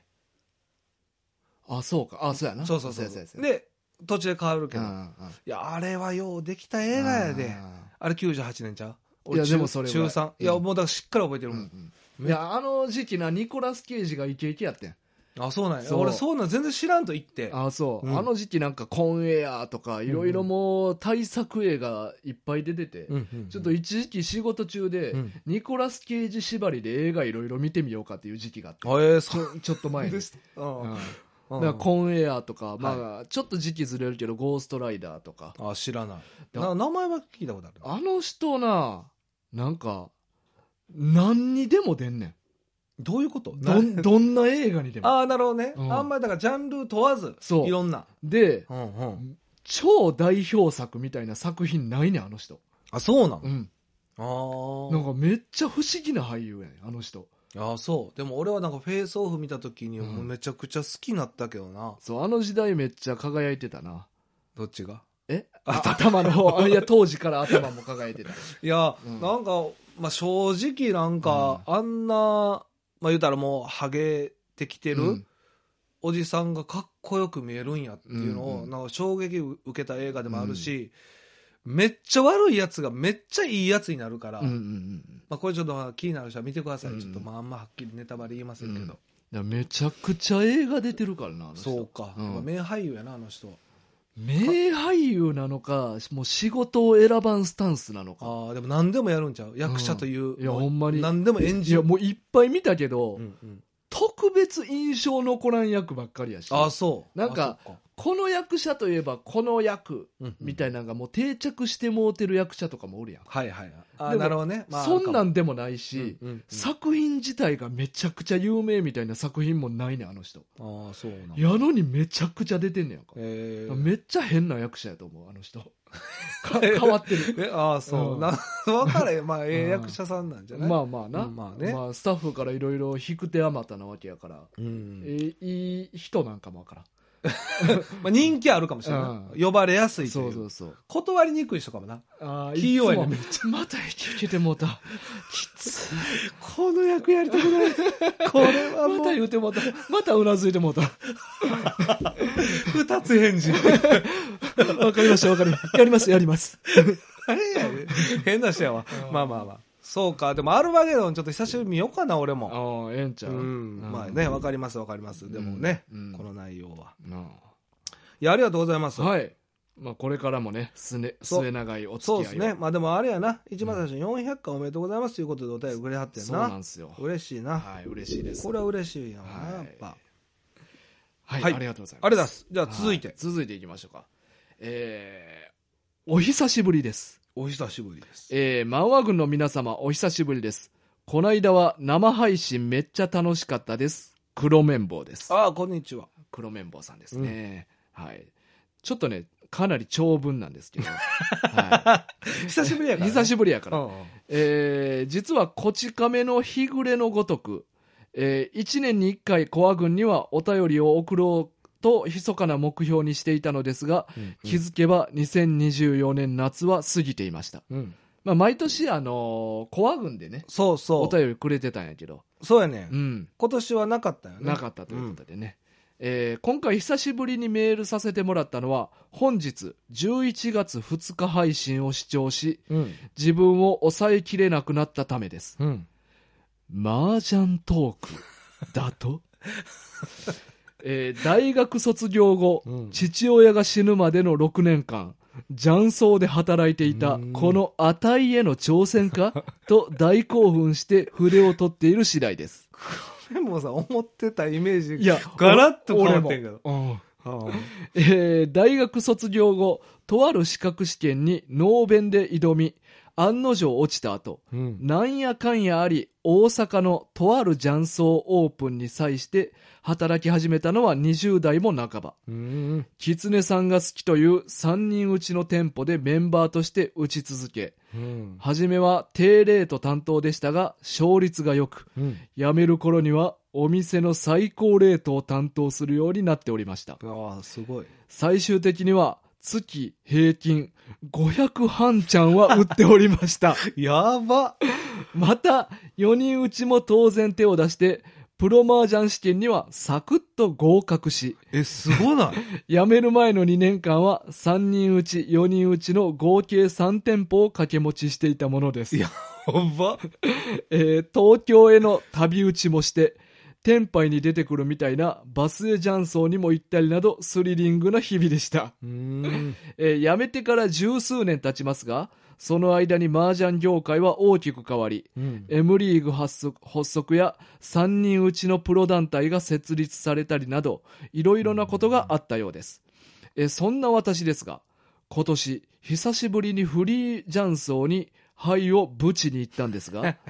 そうか。そうやな。 そう。で、途中で変わるけど。いや、あれはようできた映画やで。あれ98年ちゃう？ いや、でもそれは。 中3。いや、もうだからしっかり覚えてるもん。 いや、あの時期な、ニコラス・ケイジがイケイケやってん。 そうなんや。俺そうなん全然知らんと言って。 そう。あの時期なんかコンエアとかいろいろもう大作映画いっぱい出てて、ちょっと一時期仕事中でニコラス・ケイジ縛りで映画いろいろ見てみようかっていう時期があって。ちょっと前に。だからコンエアとか、まあちょっと時期ずれるけどゴーストライダーとか。 知らない。名前は聞いたことある。 あの人な、なんか何にでも出んねん。 どういうこと？ どんな映画にでも。 ああ、なるほどね。 うんあんまりだからジャンル問わず、 そういろんな。 で、 うんうん、 超代表作みたいな作品ないねん、あの人。 あ、そうなの？ うん。 ああ。 なんかめっちゃ不思議な俳優やねん、あの人。 ああ、そう。でも俺はなんかフェイスオフ見た時にもうめちゃくちゃ好きになったけどな。 そう、あの時代めっちゃ輝いてたな。 どっちが？ 頭の方。いや、当時から頭も輝いてた。 いや、 うん、 なんか、まあ、正直なんか、あんな、まあ、言うたらもう、ハゲてきてる、おじさんがかっこよく見えるんやっていうのを、なんか衝撃受けた映画でもあるし、めっちゃ悪いやつがめっちゃいいやつになるから、まあ、これちょっと気になる人は見てください。ちょっとまあ、あんまはっきりネタバレ言いませんけど。 いやめちゃくちゃ映画出てるからな、あの人。 そうか。名俳優やな、あの人。 名俳優なのか、もう仕事を選ばんスタンスなのか。 ああ、でも何でもやるんちゃう？役者という。 いや、ほんまに。 何でも演じる。 いや、もういっぱい見たけど、特別印象残らん役ばっかりやし。 ああ、そう。 なんか、この役者といえばこの役みたいなのがもう定着してもうてる役者とかもおるやん。 はいはい。ああ、なるほどね。 まあ、そんなんでもないし、作品自体がめちゃくちゃ有名みたいな作品もないねん、あの人。 ああ、そうなん。 やのにめちゃくちゃ出てんねやんか。めっちゃ変な役者やと思う、あの人。変わってる。 ああ、そう。分かれ。まあ、役者さんなんじゃない？ まあまあな。 まあね。 まあ、スタッフからいろいろ引く手あまたなわけやから、いい人なんかもわからん。 まあ人気あるかもしれない。呼ばれやすいという。 そうそうそう。 断りにくい人かもな。 器用やね。めっちゃまた引き受けてもうた。きつ。 この役やりたくない。これはもう。 また言うてもうた。またうなずいてもうた。 二つ返事。 わかりました、わかりました。やります、やります。 あれやね。変な人やわ。まあまあまあ。そうか。でもアルマゲドンちょっと久しぶりに見ようかな、俺も。 ああ、ええんちゃう。 まあね、わかります、わかります。でもね、この内容は。いや、ありがとうございます。 はい。まあこれからもね、末長いお付き合いを。 そうですね。まあでもあれやな、一番最初に400回おめでとうございますということでお便りくれはってんな。 そうなんですよ。 嬉しいな。 はい、嬉しいです。 これは嬉しいよな、やっぱ。 はい、ありがとうございます。 ありがとうございます。じゃあ続いていきましょうか。お久しぶりです。 お久しぶりです。 漫画軍の皆様、お久しぶりです。こないだは生配信めっちゃ楽しかったです。黒綿棒です。 ああ、こんにちは。 黒綿棒さんですね。はい。ちょっとね、かなり長文なんですけど。はい、 久しぶりやから、ね。 久しぶりやから。実はこち亀の日暮れのごとく、1年に1回コア軍にはお便りを送ろうと密かな目標にしていたのですが、気づけば2024年夏は過ぎていました。まあ、毎年コア軍でね、お便りくれてたんやけど。 そうやね。今年はなかったよね。 なかったということでね。今回久しぶりにメールさせてもらったのは本日11月2日配信を視聴し、自分を抑えきれなくなったためです。麻雀トークだと大学卒業後、父親が死ぬまでの6年間雀荘で働いていたこの値への挑戦かと大興奮して筆を取っている次第です。 でもさ、思ってたイメージガラッと変わってんけど。 大学卒業後、とある資格試験にノーベンで挑み、案の定落ちた後、なんやかんやあり、大阪のとある雀荘オープンに際して働き始めたのは20代も半ば。狐さんが好きという3人打ちの店舗でメンバーとして打ち続け、初めは低レート担当でしたが勝率が良く、辞める頃にはお店の最高レートを担当するようになっておりました。 すごい。 最終的には月平均500半ちゃんは売っておりました。 やば。 また4人打ちも当然手を出してプロ麻雀試験にはサクッと合格し、 すごない。 辞める前の2年間は3人打ち4人打ちの合計3店舗を掛け持ちしていたものです。 やば。 東京への旅打ちもして天杯に出てくるみたいなバスへ雀荘にも行ったりなどスリリングな日々でした。辞めてから十数年経ちますが、その間に麻雀業界は大きく変わり、M リーグ発足や3人打ちのプロ団体が設立されたりなど、いろいろなことがあったようです。そんな私ですが、今年久しぶりにフリー雀荘に灰をぶちに行ったんですが、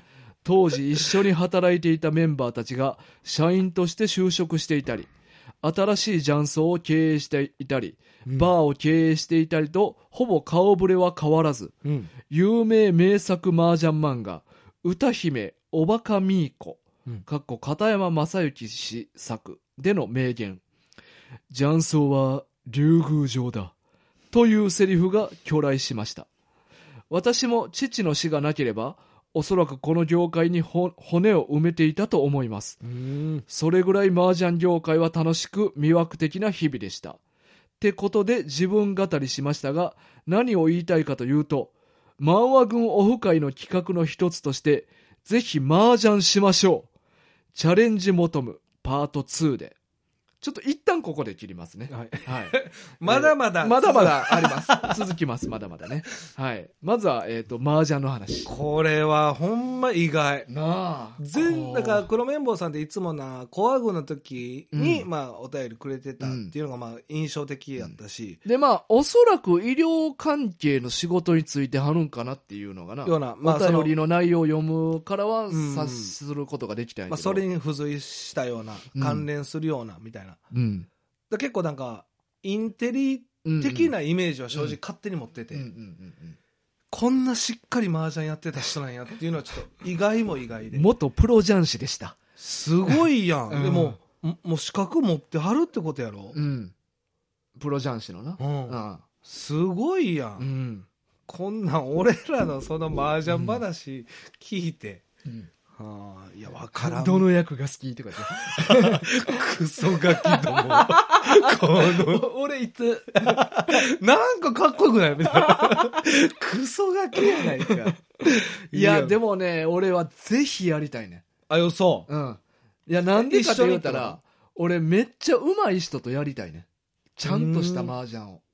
当時一緒に働いていたメンバーたちが社員として就職していたり、新しい雀荘を経営していたり、バーを経営していたりと、ほぼ顔ぶれは変わらず、有名名作麻雀漫画、歌姫おバカミーコ、片山正幸氏作での名言、雀荘は竜宮城だというセリフが去来しました。私も父の死がなければ、おそらくこの業界に骨を埋めていたと思います。それぐらい麻雀業界は楽しく魅惑的な日々でした。ってことで自分語りしましたが、何を言いたいかというと、漫画軍オフ会の企画の一つとして、ぜひ麻雀しましょう。チャレンジ求むパート2で。ちょっと一旦ここで切りますね。はい。 まだまだあります。続きます。まだまだね。はい。まずは、麻雀の話。 これはほんま意外。 なあ。 だから黒綿棒さんっていつもな、コアグの時に、お便りくれてたっていうのが印象的やったし。 で、おそらく医療関係の仕事についてはるんかなっていうのがな。お便りの内容を読むからは察することができたんやけど。 それに付随したような、関連するような、みたいな。結構なんかインテリ的なイメージは正直勝手に持ってて、こんなしっかり麻雀やってた人なんやっていうのはちょっと意外も意外で、 元プロ雀士でした。 すごいやん、でももう資格持ってはるってことやろ、 プロ雀士のな、 すごいやん、こんなん俺らのその麻雀話聞いて、いや、わからん。 どの役が好きとか言って。 クソガキども。 俺いつ。 なんかかっこよくないみたいな。クソガキやないか。 いや、でもね、俺はぜひやりたいね。 そう。 いや、なんでかって言ったら、俺めっちゃ上手い人とやりたいね。ちゃんとした麻雀を。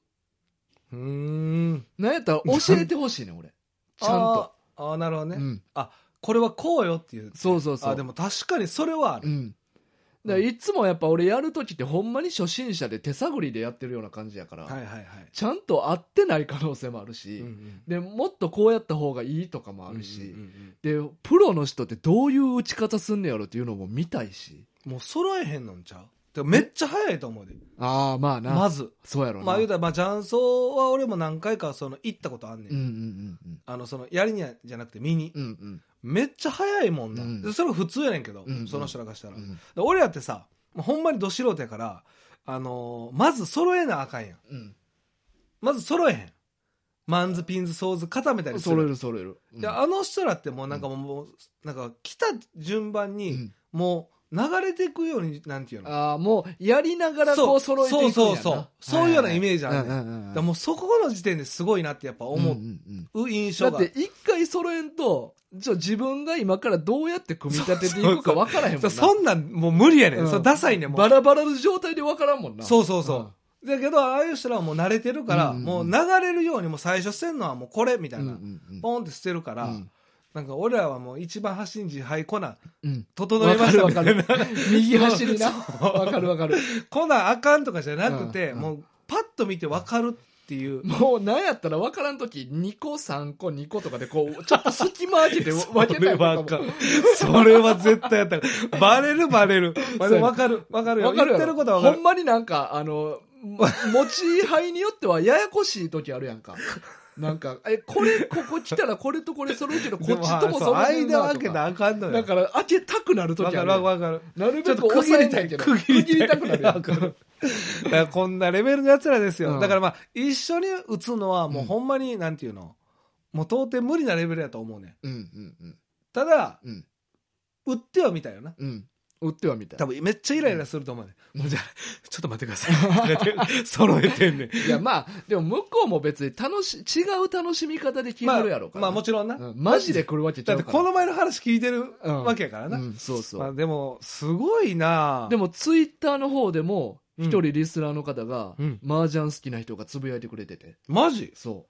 なんやったら教えてほしいね、俺。ちゃんと。 なるほどね。これはこうよっていう。 そう。 でも確かにそれはある。 だからいつもやっぱ俺やるときってほんまに初心者で手探りでやってるような感じやから、ちゃんと合ってない可能性もあるし、でもっとこうやった方がいいとかもあるし、でプロの人ってどういう打ち方すんねやろっていうのも見たいし、 もう揃えへんのんちゃう。めっちゃ早いと思うで。 まあな。 まず。 そうやろな。 言うたら、雀荘は俺も何回か行ったことあんねん。やりにじゃなくて見に。めっちゃ早いもんな。それが普通やねんけど、その人らがしたら。俺らってさ、ほんまにど素人やから、まず揃えなあかんやん。まず揃えへん。マンズ、ピンズ、ソーズ固めたりする。 揃える。 あの人らってもうなんか来た順番に、もう、流れていくように、なんていうの。 もう、やりながらこう揃えていくんやな。 そういうようなイメージあるね。もうそこの時点ですごいなってやっぱ思う印象が。 だって一回揃えんと、自分が今からどうやって組み立てていくか分からへんもんな。 そんなんもう無理やねん。ダサいねん。 バラバラの状態で分からんもんな。 そう。だけど、ああいう人らはもう慣れてるから、もう流れるようにもう最初捨てんのはもうこれみたいな。ポンって捨てるから、なんか俺らはもう一番端にはい粉、整えましたみたいな。 右端にな。わかる。 粉あかんとかじゃなくて、もうパッと見てわかるっていう。 もうなんやったらわからんとき、2個、3個、2個とかでこう、ちょっと隙間開けて分けたりとかも。 それは絶対やったら。バレる。わかるよ。言ってることはわかる。 ほんまになんか、持ち牌によってはややこしい時あるやんか。なんか、ここ来たらこれとこれ揃うけど、こっちとも揃う間分けたらあかんのよ。 だから、開けたくなるときある。 わかる。 なるべく抑えたいけど。区切りたくなるやん。 だからこんなレベルのやつらですよ。だから一緒に打つのはもうほんまに、なんていうの、もう到底無理なレベルやと思うね。ただ、打ってはみたいよな。 打ってはみたい。 多分めっちゃイライラすると思うね。もうじゃあ、ちょっと待ってください。揃えてんねん。 いや、でも向こうも別に違う楽しみ方で聞いてるやろから。 もちろんな。 マジで来るわけちゃうから。 だってこの前の話聞いてるわけやからな。 そう。 でも、すごいな。 でも、ツイッターの方でも、一人リスナーの方が、麻雀好きな人がつぶやいてくれてて。 マジ？ そう。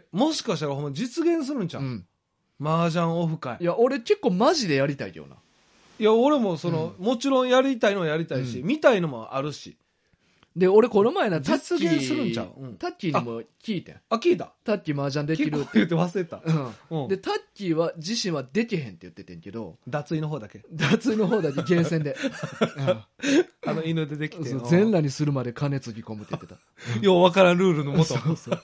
もしかしたらほんま実現するんちゃう？麻雀オフ会。 いや、俺結構マジでやりたいよな。 いや、俺ももちろんやりたいのはやりたいし、見たいのもあるし。 で、俺この前な、タッキ実現するんちゃう、 タッキーにも聞いてん。 聞いた。 タッキー麻雀できるって。 言って忘れた。 で、タッキーは自身はできへんって言っててんけど、 脱衣の方だけ。 脱衣の方だけゲーセンで。 犬出てきて。 全裸にするまで金つぎ込むって言ってた。 ようわからんルールのもと。 そうそう。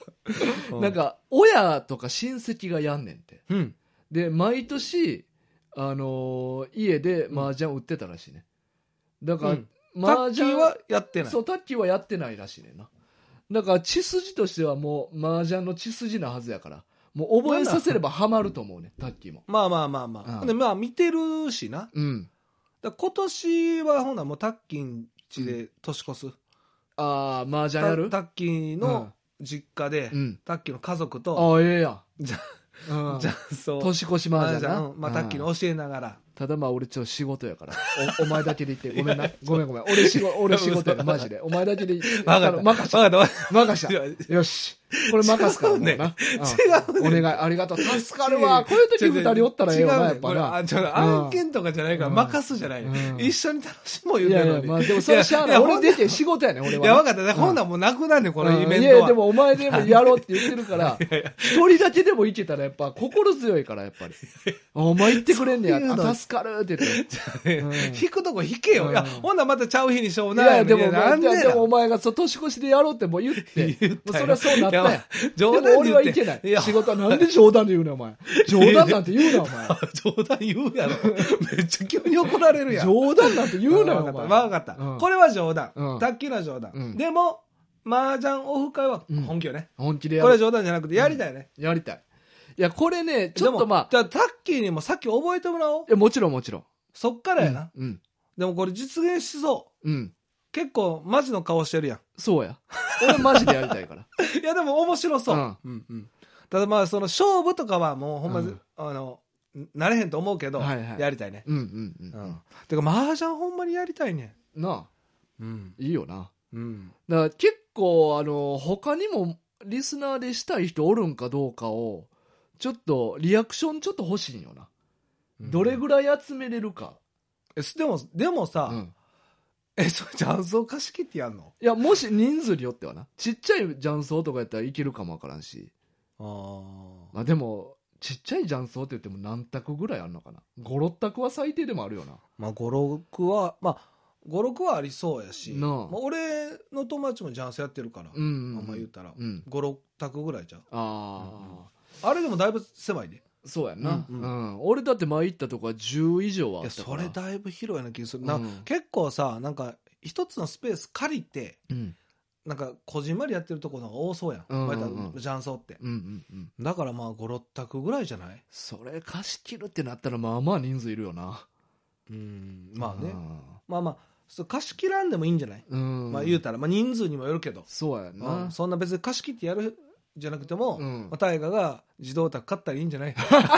なんか、親とか親戚がやんねんって。で、毎年、家で麻雀売ってたらしいね。だから、 タッキーはやってない。 そう、タッキーはやってないらしいねんな。だから、血筋としてはもう、麻雀の血筋なはずやから、もう覚えさせればハマると思うね、タッキーも。 まあ。で、見てるしな。だ今年はほな、もうタッキーん家で年越す。 ああ、麻雀やる？ タッキーの実家で、タッキーの家族と、 ああ、ええやん。 じゃあそう。 年越し麻雀な。 タッキーに教えながら。 ただまあ俺ちょっと仕事やからお前だけで行ってごめんなごめん俺仕事やからマジでお前だけで任したよしこれ任すからもうな違うお願いありがとう助かるわこういう時二人おったらええよなやっぱな案件とかじゃないから任すじゃない一緒に楽しもう言うてるのにまあでもそれしゃあない俺出て仕事やね俺はいや分かったほんならもうなくなんねんこのイベントはいやでもお前でもやろうって言ってるから一人だけでも行けたらやっぱ心強いからやっぱりお前行ってくれんねや助かるって言って弾くとこ弾けよいやほんならまたちゃう日にしような。 いやでもお前が年越しでやろうってもう言ってそれはそうなったやん。でも俺はいけない。仕事はなんで冗談で言うねんお前。冗談なんて言うなお前。 冗談言うやろ。めっちゃ急に怒られるやん。 冗談なんて言うなよお前。 分かった。これは冗談。タッキーな冗談。でも麻雀オフ会は本気よね。 本気でやる。 これは冗談じゃなくてやりたいね。 やりたい。いやこれねちょっとまあ。 じゃあタッキーにもさっき覚えてもらおう。 いやもちろん。 そっからやな。でもこれ実現しそう。結構マジの顔してるやん。 そうや。俺マジでやりたいから。 いやでも面白そう。ただまあその勝負とかはもうほんま、なれへんと思うけど、やりたいね。てか麻雀ほんまにやりたいねん。 なあ。いいよな。だから結構他にもリスナーでしたい人おるんかどうかを、ちょっとリアクションちょっと欲しいんよな。どれぐらい集めれるか。 でもさ、それ雀荘貸し切ってやんの？ いやもし人数によってはなちっちゃい雀荘とかやったらいけるかもわからんしでもちっちゃい雀荘って言っても何択ぐらいあるのかな 5,6 択は最低でもあるよな。 5,6はありそうやし、俺の友達も雀荘やってるから、あんま言ったら、5,6 択ぐらいじゃん。あれでもだいぶ狭いで。 そうやな、俺だって前行ったとこは10以上はあったから。 それだいぶ広いような気がする、結構さなんか一つのスペース借りて、なんかこじんまりやってるところが多そうやん、雀荘って、だからまあ 5,6 択ぐらいじゃない？ それ貸し切るってなったらまあまあ人数いるよな。 まあね、貸し切らんでもいいんじゃない？言うたら、人数にもよるけど。 そうやな、 そんな別に貸し切ってやるじゃなくても、大河が自動卓買ったらいいんじゃない？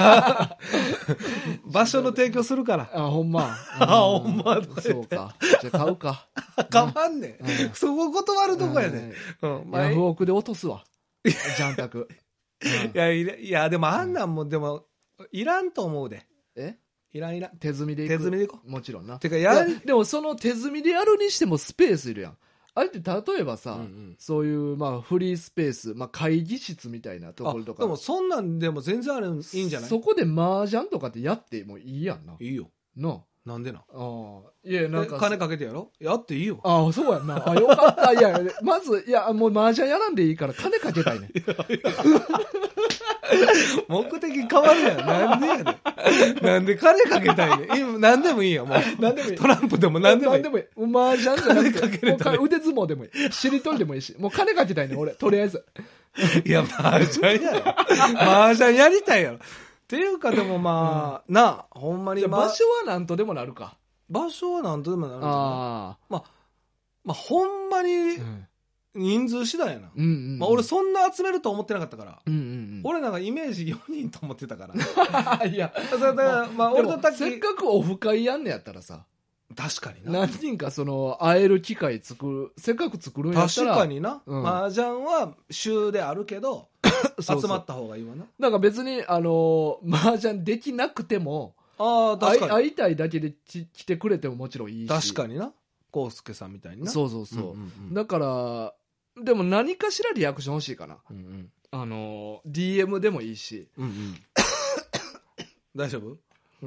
場所の提供するから。 ほんま。 ほんまとか言って。 そうか。じゃあ買うか。 買わんねん。そこ断るとこやねん。 ヤフオクで落とすわ。ジャンタク。 いや、でもあんなんも、でも、いらんと思うで。いらん。 手積みでいく。 手積みでいこう。 もちろんな。 てかでもその手積みでやるにしてもスペースいるやん。あれって例えばさ、そういうフリースペース、会議室みたいなところとか。 でもそんなんでも全然あれいいんじゃない？ そこで麻雀とかってやってもいいやんな。 いいよ。なんでな。 いやなんか金かけてやろ？やっていいよ。 そうやんな。よかった。いやまずもう麻雀やらんでいいから金かけたいね。 目的変わるやん。なんでやねん。なんで金かけたいねん。今何でもいいよ。もう何でもいい。トランプでも何でもいい。 麻雀じゃなくて腕相撲でもいい。しりとりでもいいし、もう金かけたいねん俺とりあえず。 いや麻雀やろ。麻雀やりたいやろ。っていうかでもほんまに場所はなんとでもなるか。 場所はなんとでもなるんじゃない？ほんまに人数次第やな。俺そんな集めると思ってなかったから。俺なんかイメージ4人と思ってたから。 いや、 だから俺とタッキーせっかくオフ会やんねやったらさ。 確かにな。 何人か会える機会せっかく作るんやったら。 確かにな。麻雀は週であるけど、集まった方がいいわな。 なんか別に、麻雀できなくても、 確かに。 会いたいだけで来てくれてももちろんいいし。 確かにな。 コウスケさんみたいにな。 そうそうそう、だからでも何かしらリアクション欲しいかな、DM でもいいし、 大丈夫？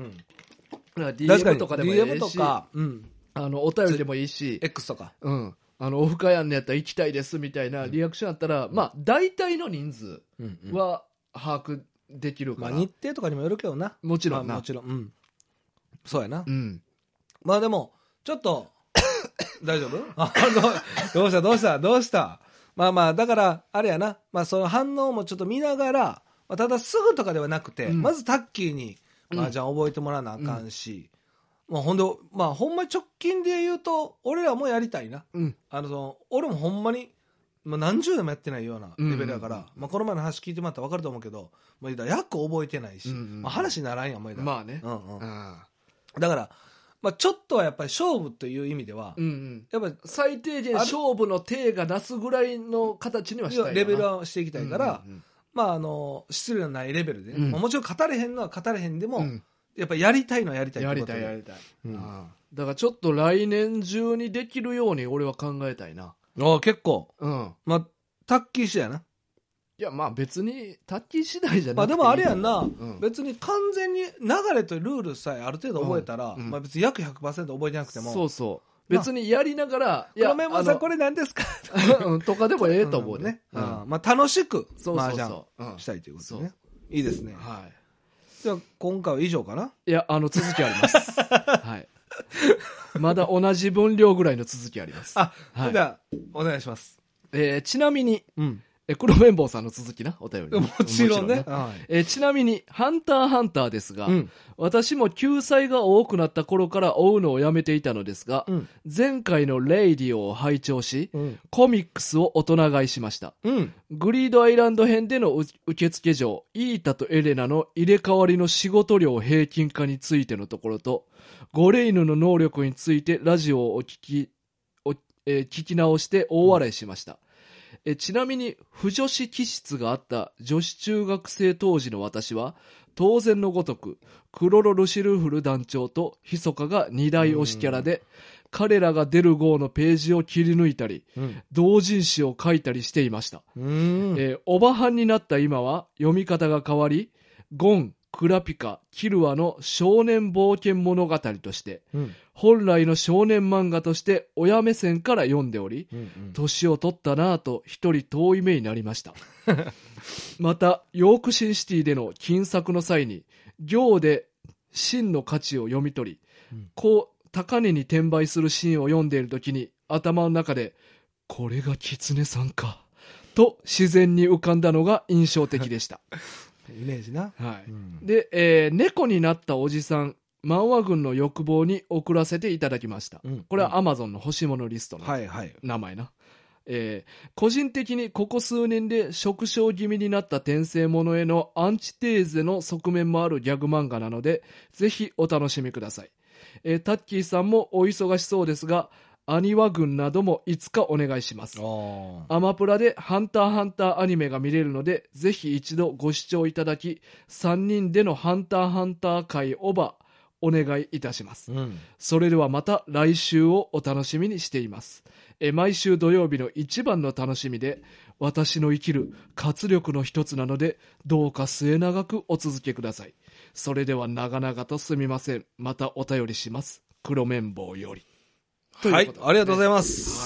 DM とかでもいいし、 DM とか、 お便りでもいいし、 X とか、 オフ会やんのやったら行きたいですみたいなリアクションあったら、まあ大体の人数は把握できるから、 日程とかにもよるけどな、 もちろんな、 もちろん、そうやな、まあでもちょっと大丈夫？どうしたまあまあだからあれやな、まあその反応もちょっと見ながら、ただすぐとかではなくて、まずタッキーに麻雀覚えてもらわなあかんし、ほんで、まあほんま直近で言うと俺らもやりたいな、俺もほんまに、何十年もやってないようなレベルやから、この前の話聞いてもらったら分かると思うけど、役覚えてないし、話にならんやん、まあね、 だからちょっとはやっぱり勝負という意味では、 やっぱり最低限勝負の手が出すぐらいの形にはしたいな、 レベルはしていきたいから、失礼のないレベルで、もちろん勝たれへんのは勝たれへんでも、やっぱりやりたいのはやりたいってことで、 やりたい、だからちょっと来年中にできるように俺は考えたいな。 結構、タッキー次第やな。 いや別にタッキー次第じゃなくていい、 でもあれやんな、別に完全に流れとルールさえある程度覚えたら、別に約 100% 覚えてなくても、 そう別にやりながら、 いやメンバーさんこれ何ですかとかでもええと思うね、 楽しく麻雀したいということでね、いいですね。じゃあ今回は以上かな。 いや続きありますはいまだ同じ分量ぐらいの続きあります。 じゃあお願いします。 ちなみに、黒綿棒さんの続きな、お便り。 もちろんね。 ちなみに、ハンターハンターですが、私も救済が多くなった頃から追うのをやめていたのですが、前回のレイディオを拝聴し、コミックスを大人買いしました。グリードアイランド編での受付状、イータとエレナの入れ替わりの仕事量平均化についてのところと、ゴレイヌの能力についてラジオを聞き直して大笑いしました。ちなみに、不女子気質があった女子中学生当時の私は、当然のごとく、クロロ・ルシルフル団長とヒソカが二大推しキャラで、彼らが出る号のページを切り抜いたり、同人誌を書いたりしていました。おばはんになった今は、読み方が変わり、ゴン、クラピカ、キルアの少年冒険物語として、本来の少年漫画として親目線から読んでおり、年を取ったなぁと一人遠い目になりました。また、ヨークシンシティでの金策の際に、行で真の価値を読み取り、高値に転売するシーンを読んでいるときに、頭の中で、これが狐さんか、と自然に浮かんだのが印象的でした。 イメージな。 で、猫になったおじさん、漫画軍の欲望に送らせていただきました。これは Amazon の欲しいものリストの名前な。個人的にここ数年で縮小気味になった転生ものへのアンチテーゼの側面もあるギャグ漫画なので、ぜひお楽しみください。タッキーさんもお忙しそうですが、アニワ軍などもいつかお願いします。アマプラでハンターハンターアニメが見れるので、ぜひ一度ご視聴いただき、3人でのハンターハンター会オバお願いいたします。それではまた来週をお楽しみにしています。毎週土曜日の一番の楽しみで、私の生きる活力の一つなので、どうか末永くお続けください。それでは長々とすみません。またお便りします。黒綿棒より。 はい、ありがとうございます。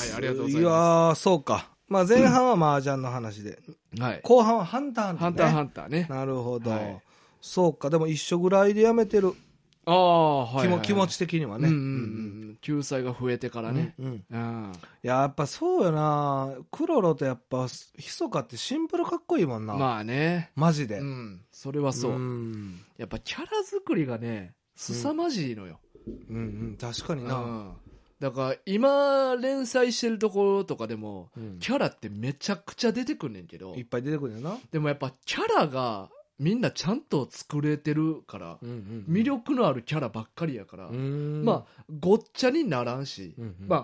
はい、ありがとうございます。いやー、そうか。前半は麻雀の話で、後半はハンターハンターね。 ハンターハンターね。 なるほど。そうか、でも一緒ぐらいでやめてる。気持ち的にはね。 救済が増えてからね。 やっぱそうよな。クロロとやっぱヒソカってシンプルかっこいいもんな。 まあね。 マジで。 それはそう。やっぱキャラ作りがね、凄まじいのよ。 確かにな。 だから今連載してるところとかでも、キャラってめちゃくちゃ出てくんねんけど、 いっぱい出てくるよな。 でもやっぱキャラがみんなちゃんと作れてるから、魅力のあるキャラばっかりやから、まあごっちゃにならんし、まあ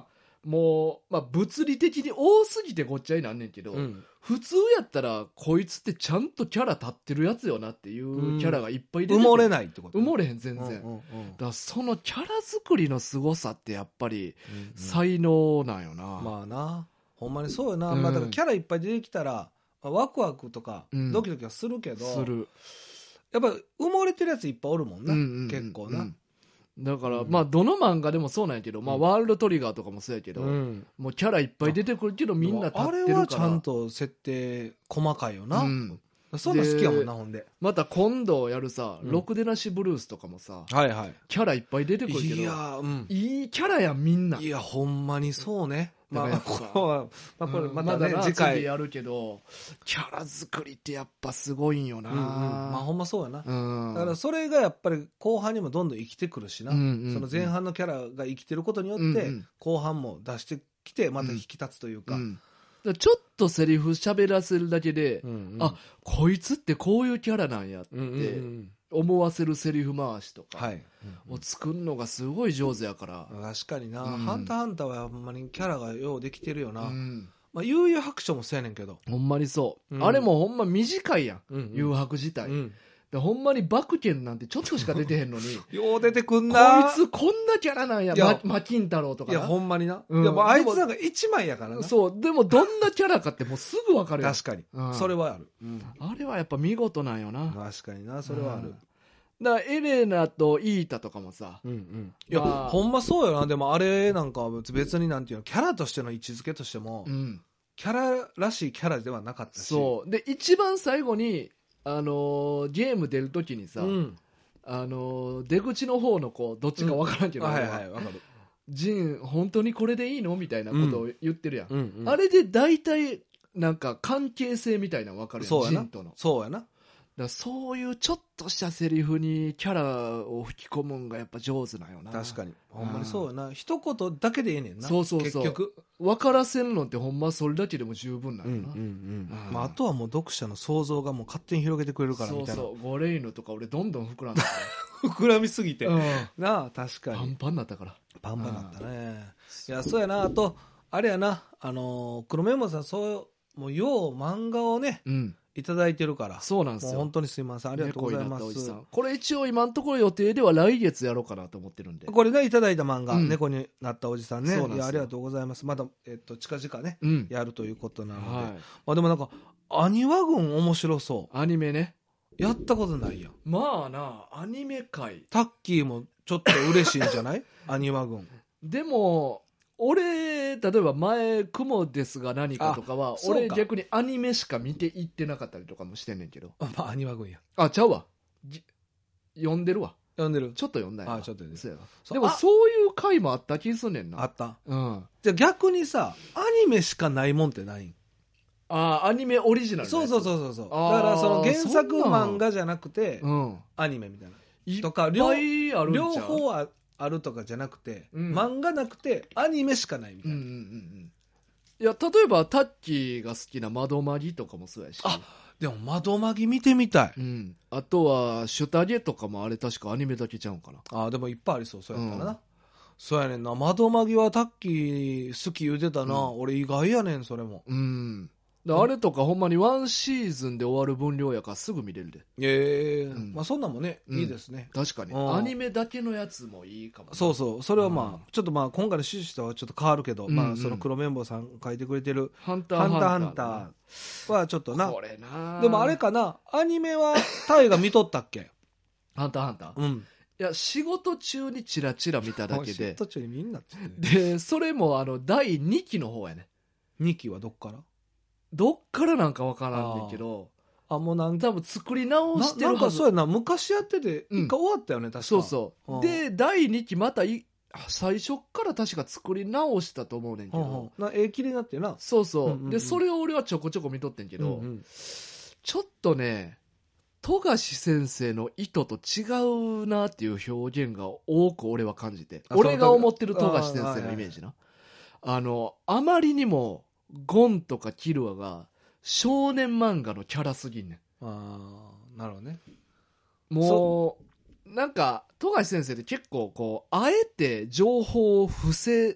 もう、まあ、物理的に多すぎてごっちゃになんねんけど、普通やったらこいつってちゃんとキャラ立ってるやつよなっていうキャラがいっぱい出てくる。 埋もれないってこと？ 埋もれへん全然、だからそのキャラ作りの凄さってやっぱり才能なんよな、 まあな、ほんまにそうよな、まあ、だからキャラいっぱい出てきたらワクワクとかドキドキはするけど、 する。 やっぱ埋もれてるやついっぱいおるもんな、結構な。 だから、まあどの漫画でもそうなんやけど、まあワールドトリガーとかもそうやけど、もうキャラいっぱい出てくるけどみんな立ってるから。あれはちゃんと設定細かいよな、そんな好きやもんな。ほんでまた今度やるさ、ろくでなしブルースとかもさ、キャラいっぱい出てくるけど、いや、いいキャラやんみんな。 いやほんまにそうね。まあこれまたね、 次回やるけど、キャラ作りってやっぱすごいんよな。 まあほんまそうやな。だからそれがやっぱり後半にもどんどん生きてくるしな。その前半のキャラが生きてることによって後半も出してきてまた引き立つというか。 ちょっとセリフ喋らせるだけで、あ、こいつってこういうキャラなんやって思わせるセリフ回しとかを作るのがすごい上手やから。 確かにな、ハンターハンターはほんまにキャラがようできてるよな。まあ、悠々白書もそうやねんけど、 ほんまにそう、あれもほんま短いやん、誘白自体、でほんまにバクケンなんてちょっとしか出てへんのによう出てくんな。 こいつこんなキャラなんや、マキン太郎とかな。 いやほんまにな、いやもうあいつなんか一枚やからな。 そうでもどんなキャラかってもうすぐ分かるよ。 確かに、それはある、 あれはやっぱ見事なんよな。 確かにな、それはある。 だからエレナとイータとかもさ、 いやほんまそうよな。でもあれなんか別になんていうの、キャラとしての位置づけとしても、キャラらしいキャラではなかったし。そうで一番最後にゲーム出るときにさ、出口の方の子どっちか分からんけど、ジン本当にこれでいいのみたいなことを言ってるやん、あれで大体なんか関係性みたいなの分かるやん、ジンとの。 そうやな。 だそういうちょっとしたセリフにキャラを吹き込むんがやっぱ上手なんよな。 確かにほんまにそうやな。一言だけでええねんな。 そう結局分からせんのってほんまそれだけでも十分なんよな。 まあ、あとはもう読者の想像がもう勝手に広げてくれるからみたいな。 そうゴレイヌとか俺どんどん膨らんだ膨らみすぎて、なあ。確かにパンパンになったから。 パンパンになったね。いやそうやな。あとあれやな、黒メモさん、そうもうよう漫画をね、いただいてるから。そうなんですよ。もう本当にすいません、ありがとうございます。 これ一応今のところ予定では来月やろうかなと思ってるんで。 これね、いただいた漫画、猫になったおじさんね。いやありがとうございます。まだ近々ね、やるということなので、まあでもなんかアニワ軍面白そう。 アニメね、 やったことないやん。 まあな、アニメ界タッキーもちょっと嬉しいんじゃないアニワ軍。 でも俺例えば前「雲ですが何か」とかは俺逆にアニメしか見ていってなかったりとかもしてんねんけど。 まあアニワ軍や。 ちゃうわ、読んでるわ。 読んでる。 ちょっと読んだよ。 ちょっとです。 でもそういう回もあった気すんねんな。 あった。じゃあ逆にさ、アニメしかないもんってないん？ アニメオリジナル。 そう。だからその原作漫画じゃなくてアニメみたいなとか、両方あるとかじゃなくて、漫画なくてアニメしかないみたいな。 いや例えばタッキーが好きな窓マギとかもそうやし。 でも窓マギ見てみたい。 あとはシュタゲとかもあれ確かアニメだけちゃうんかな。 でもいっぱいありそう。そうやったらな。そうやねんな。窓マギはタッキー好き言うてたな。俺意外やねんそれも。あれとかほんまにワンシーズンで終わる分量やからすぐ見れるで。まあそんなんもね、いいですね。 確かにアニメだけのやつもいいかも。 そうそれはまあちょっとまあ今回の趣旨とはちょっと変わるけど、まあその黒綿棒さん書いてくれてるハンターハンターはちょっとな。 これな。 でもあれかな、アニメはタイが見とったっけ？ ハンターハンター。いや仕事中にチラチラ見ただけで。仕事中にみんなでそれも第2期の方やね。 2期はどっなんか分からんねんけど、 もう多分作り直してるはず。 なんかそうやな、昔やってて一回終わったよね、確か。 そうで第2期また最初から確か作り直したと思うねんけど、 きれいになってるな。 でそれを俺はちょこちょこ見とってんけど、ちょっとね富樫先生の意図と違うなっていう表現が多く俺は感じて、俺が思ってる富樫先生のイメージな、あまりにもゴンとかキルアが少年漫画のキャラすぎんねん。 なるほどね。 もうなんか富樫先生って結構こうあえて情報を伏せて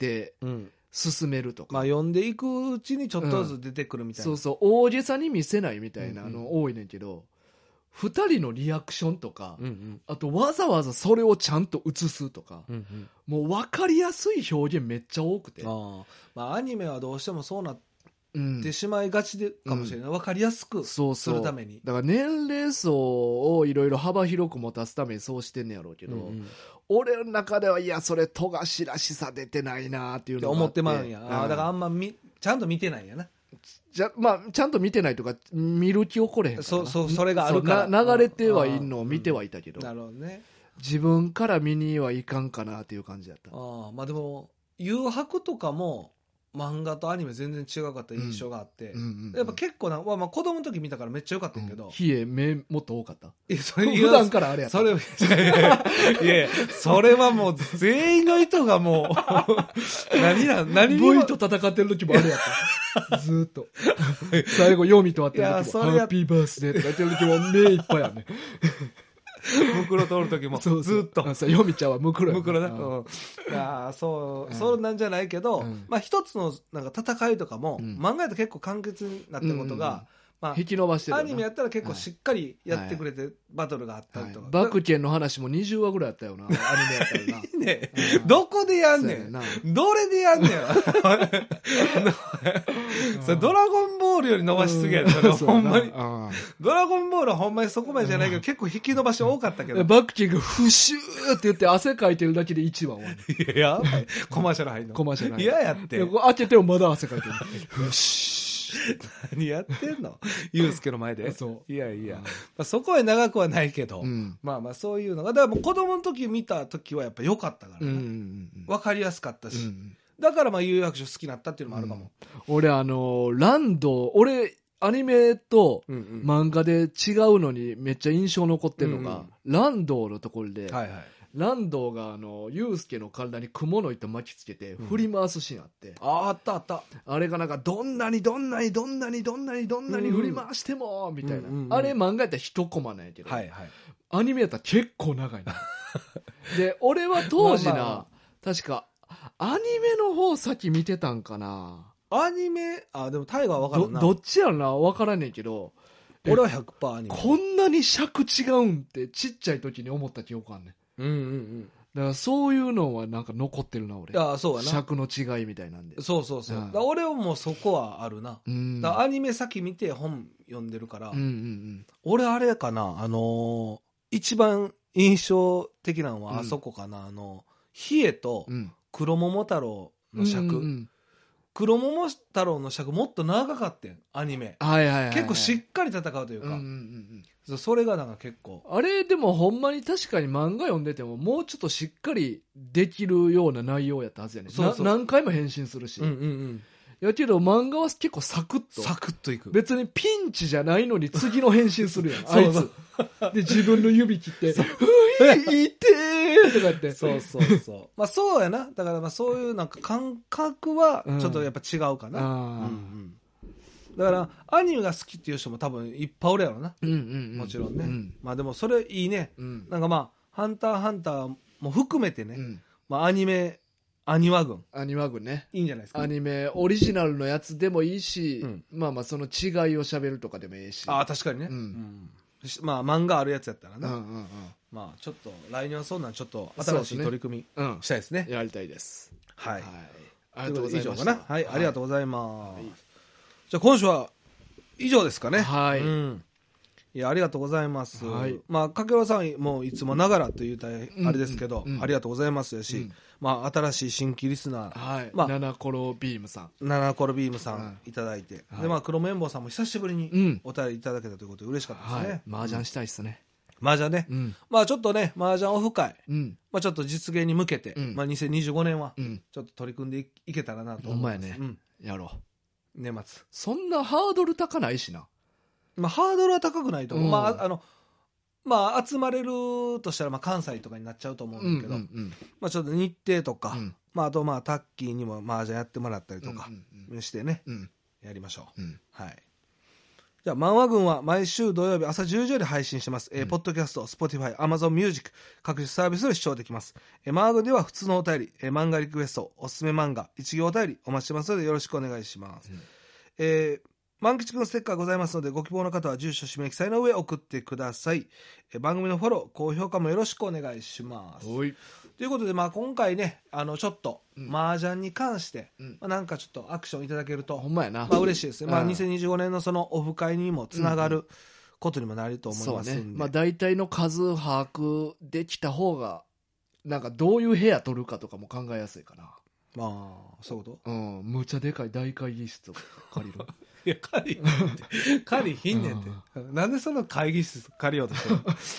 って進めるとか、 まあ読んでいくうちにちょっとずつ出てくるみたいな、 そうそう、大げさに見せないみたいなの多いねんけど、2人のリアクションとか、あとわざわざそれをちゃんと映すとか、もう分かりやすい表現めっちゃ多くて、 まあアニメはどうしてもそうなってしまいがちでかもしれない、分かりやすくするために。 だから年齢層をいろいろ幅広く持たすためにそうしてんねやろうけど、俺の中ではいやそれ富樫らしさ出てないなっていうのが思ってまうんや、だからあんまちゃんと見てないんやな。 まあ、ちゃんと見てないとか見る気起これへんから、 それがあるから流れてはいんのを見てはいたけど、 なるほどね、 自分から見にはいかんかなっていう感じだった。 まあでも誘白とかも漫画とアニメ全然違うかった印象があって、やっぱ結構まあ子供の時見たからめっちゃ良かったんやけど、 冷え目もっと多かった。 それ普段からあれやった。 それいやそれはもう全員の人がもう何 V と戦ってる時もあれやったずーっと最後ヨミと会ってる時もハッピーバースデーとか言ってる時も目いっぱいやねムクロ通る時もずっとヨミちゃんはムクロやムクロな、そうなんじゃないけど、まあ一つのなんか戦いとかも、漫画やと結構簡潔になったことが、まあ、 引き伸ばしてるアニメやったら結構しっかりやってくれて、バトルがあったりとか、 バクケンの話も20話ぐらいあったよな、アニメやったらなね、どこでやんねん、どれでやんねんそれドラゴンボールより伸ばしすぎやで、ほんまにドラゴンボールはほんまにそこまでじゃないけど、結構引き伸ばし多かったけど、 バクケンがフシューって言って汗かいてるだけで1話終わる。 いやコマーシャル入るの、 コマーシャル入る、 嫌やって開けてもまだ汗かいてるフシュー何やってんのユうスケの前で。 そういやいや、まあ、そこは長くはないけど、まあまあそういうのが、だからもう子供の時見た時はやっぱ良かったからね、分かりやすかったし、だからまあ有楽町好きになったっていうのもあるかも。 俺ランド、俺アニメと漫画で違うのにめっちゃ印象残ってるのが、ランドのところで、ランドがユウスケの体に蜘蛛の糸巻きつけて振り回すシーンあって、 あったあった、 あれがなんかどんなに振り回してもみたいな、あれ漫画やったら一コマなんやけど、アニメやったら結構長いなで俺は当時確かアニメの方先見てたんかな。 アニメでもタイガーは分からんな、 どっちやろな、分からんねんけど、 俺は 100% アニメ。 こんなに尺違うんってちっちゃい時に思った記憶あんねん。だからそういうのはなんか残ってるな俺。 そうやな、 尺の違いみたいなんで。 そう、だ俺はもうそこはあるな、だアニメ先見て本読んでるから、俺あれかな、一番印象的なのはあそこかな、ヒエと黒桃太郎の尺、黒桃太郎の尺もっと長かったんアニメ、結構しっかり戦うというか、それがなんか結構あれでもほんまに確かに漫画読んでてももうちょっとしっかりできるような内容やったはずやね。何回も変身するし、やけど漫画は結構サクッといく。別にピンチじゃないのに次の変身するやんあいつで自分の指切って「ういてー」とかってそうまあそうやな、だからまあそういうなんか感覚はちょっとやっぱ違うかな、だからアニメが好きっていう人も多分いっぱいおるやろな、もちろんね、まあでもそれいいね、なんかまあハンターハンターも含めてね、まあアニワ軍ね、 いいんじゃないですか、 アニメオリジナルのやつでもいいし、まあまあその違いを喋るとかでもいいし、 確かにね、まあ漫画あるやつやったらな、まあちょっと来年はそんなんちょっと新しい取り組みしたいですね、 やりたいです。 はい、 ありがとうございました。 はい、ありがとうございます。じゃあ今週は以上ですかね。いやありがとうございます。まあ掛川さんもいつもながらというあれですけど、ありがとうございますし、まあ新しい新規リスナー、 ナナコロビームさんいただいて、でまあ黒綿棒さんも久しぶりにお便りいただけたということで嬉しかったですね。 麻雀したいですね。 麻雀ね、まあちょっとね麻雀オフ会、まあちょっと実現に向けて、まあ2025年はちょっと取り組んでいけたらなと思います。 やろう。 年末そんなハードル高ないしな。 まあハードルは高くないと思う。まあ集まれるとしたらまあ関西とかになっちゃうと思うんだけど、まあちょっと日程とか、まああとまあタッキーにも麻雀やってもらったりとかしてね、やりましょう。はい。 じゃあ、漫画軍は毎週土曜日朝10時より配信してます。ポッドキャスト、Spotify、Amazon Music、各種サービスで視聴できます。漫画軍では普通のお便り、漫画リクエスト、おすすめ漫画、一行お便りお待ちしてますのでよろしくお願いします。万吉くんステッカーございますので、ご希望の方は住所、氏名記載の上送ってください。番組のフォロー、高評価もよろしくお願いします。ということで、今回ね、ちょっと、麻雀に関して、なんかちょっとアクションいただけると、 ほんまやな。 嬉しいですね。2025年のそのオフ会にもつながることにもなると思いますんで。 そうね。大体の数把握できた方が、なんかどういう部屋取るかとかも考えやすいかな。 そういうこと？むちゃでかい大会議室を借りる。 いや、借りひんねんって。なんでその会議室借りようとしてる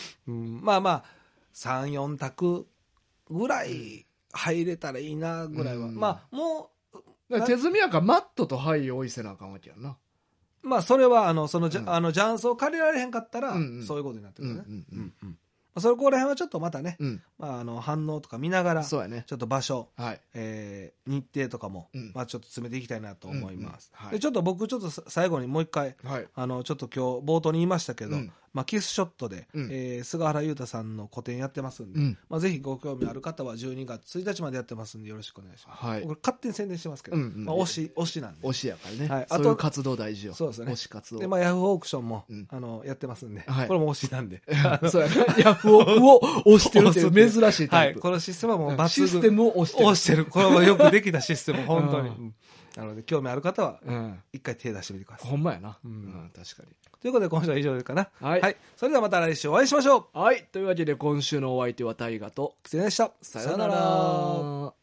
3、4択ぐらい入れたらいいなぐらいは。もう。手積みやからマットと牌用意せなあかんわけやんな。 それは、雀荘借りられへんかったら、そういうことになってくるね。そこら辺はちょっとまたね、反応とか見ながら、ちょっと場所、日程とかも、ちょっと詰めていきたいなと思います。で、ちょっと僕、最後にもう一回、ちょっと今日冒頭に言いましたけど、キスショットで、菅原裕太さんの個展やってますんで、ぜひご興味ある方は12月1日までやってますんでよろしくお願いします。僕勝手に宣伝してますけど、推しなんで。 推しやからね。そういう活動大事よ。 そうですね。 推し活動。 で、ヤフーオークションも、やってますんで、これも推しなんで。 そうやね。ヤフオクを推してるっていう珍しいタイプ。 このシステムはもう抜群。 システムを推してる。これはよくできたシステム、本当に。なので、興味ある方は、一回手出してみてください。 ほんまやな。確かに。 ということで、今週は以上かな。はい。それではまた来週お会いしましょう。はい。というわけで、今週のお相手は大河と、 キツネでした。 さよなら。